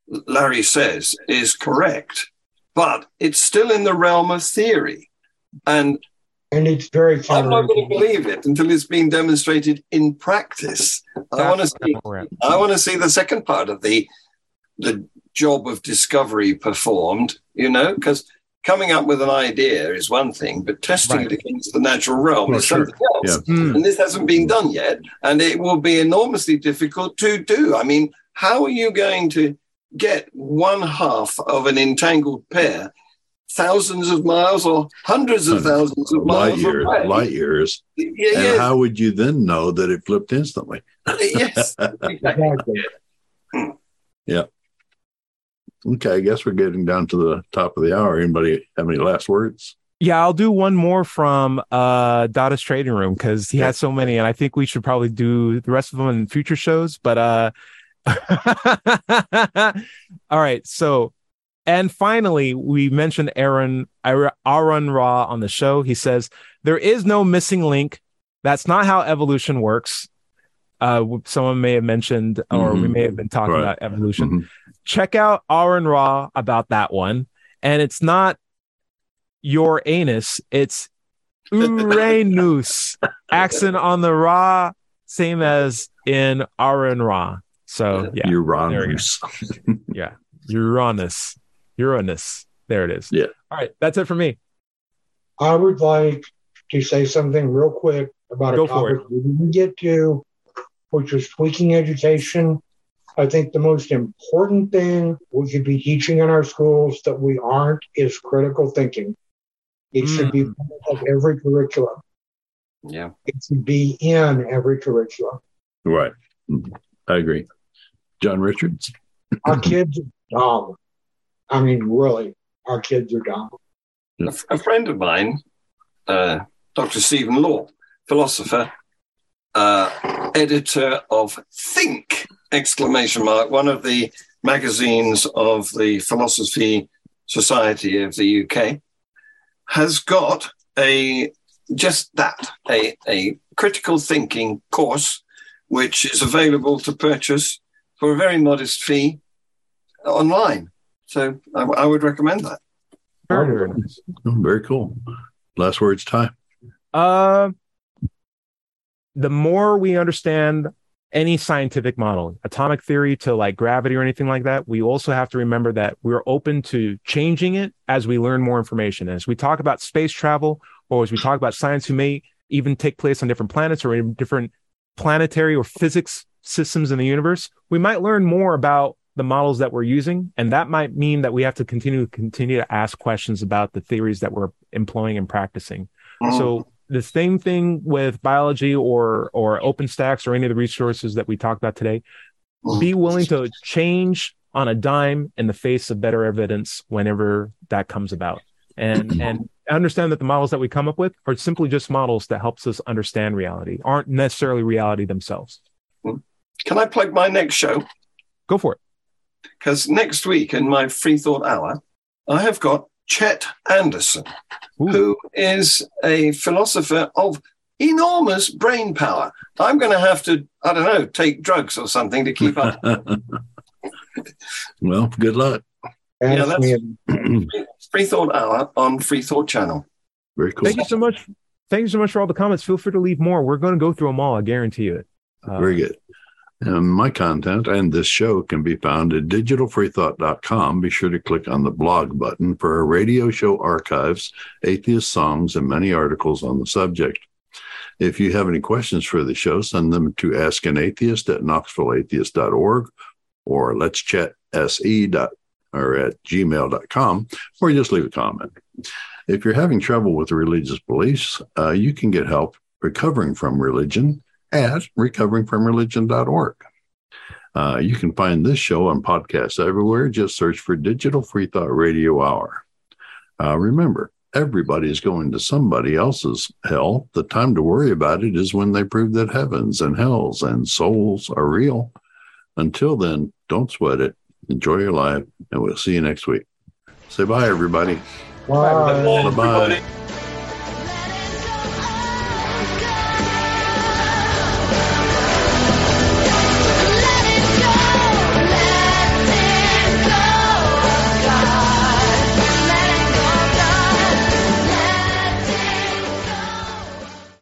Larry says is correct, but it's still in the realm of theory. And And it's very I'm not going to believe it until it's been demonstrated in practice. I want to see. I want to see the second part of the the job of discovery performed. You know, because coming up with an idea is one thing, but testing Right. it against the natural realm Well, is sure. something else. Yeah. Mm. And this hasn't been done yet, and it will be enormously difficult to do. I mean, how are you going to get one half of an entangled pair thousands of miles or hundreds of thousands of light miles years, away? light years. Yeah, And yes, how would you then know that it flipped instantly? yes. Exactly. Exactly. Okay, I guess we're getting down to the top of the hour. Anybody have any last words? Yeah, I'll do one more from uh Dada's Trading Room because he Yeah. has so many, and I think we should probably do the rest of them in future shows. But uh all right, so and finally, we mentioned Aaron Aaron Ra on the show. He says there is no missing link. That's not how evolution works. Uh, someone may have mentioned, or we Mhm. may have been talking Right. about evolution. Mhm. Check out Aaron Ra about that one, and it's not your anus, it's Uranus. Accent on the Ra, same as in Aaron Ra. So yeah, Uranus. yeah, Uranus, Uranus. There it is. Yeah. All right, that's it for me. I would like to say something real quick about Go a for topic we didn't get to, which was tweaking education. I think the most important thing we could be teaching in our schools that we aren't is critical thinking. It should be part of every curriculum. Yeah. It should be in every curriculum. Right. I agree. John Richards. Our kids are dumb. I mean, really, our kids are dumb. A, f- a friend of mine, uh, Doctor Stephen Law, philosopher, uh, editor of Think! Exclamation mark, one of the magazines of the Philosophy Society of the U K, has got a just that a a critical thinking course, which is available to purchase for a very modest fee online. So I, I would recommend that. Very, very nice. Oh, very cool. Last words, Ty. Uh, the more we understand any scientific model, atomic theory to like gravity or anything like that, we also have to remember that we're open to changing it as we learn more information. As we talk about space travel, or as we talk about science who may even take place on different planets or in different planetary or physics systems in the universe, we might learn more about the models that we're using. And that might mean that we have to continue, continue to ask questions about the theories that we're employing and practicing. Mm. So the same thing with biology or or OpenStax or any of the resources that we talked about today. Mm. Be willing to change on a dime in the face of better evidence whenever that comes about. And and understand that the models that we come up with are simply just models that helps us understand reality, aren't necessarily reality themselves. Can I plug my next show? Go for it. Because next week in my Free Thought Hour, I have got Chet Anderson, Ooh. who is a philosopher of enormous brain power. I'm going to have to, I don't know, take drugs or something to keep up. Well, good luck. Yeah, Ask me Free Thought Hour on Free Thought Channel. Very cool. Thank you so much. Thank you so much for all the comments. Feel free to leave more. We're going to go through them all. I guarantee it. Uh, Very good. And my content and this show can be found at digital free thought dot com. Be sure to click on the blog button for our radio show archives, atheist songs, and many articles on the subject. If you have any questions for the show, send them to askanatheist at knoxville atheist dot org or let's chat se dot or at gmail dot com, or just leave a comment. If you're having trouble with religious beliefs, uh, you can get help recovering from religion at recovering from religion dot org. Uh, you can find this show on podcasts everywhere. Just search for Digital Free Thought Radio Hour. Uh, remember, everybody is going to somebody else's hell. The time to worry about it is when they prove that heavens and hells and souls are real. Until then, don't sweat it. Enjoy your life, and we'll see you next week. Say bye, everybody. Bye. Bye-bye.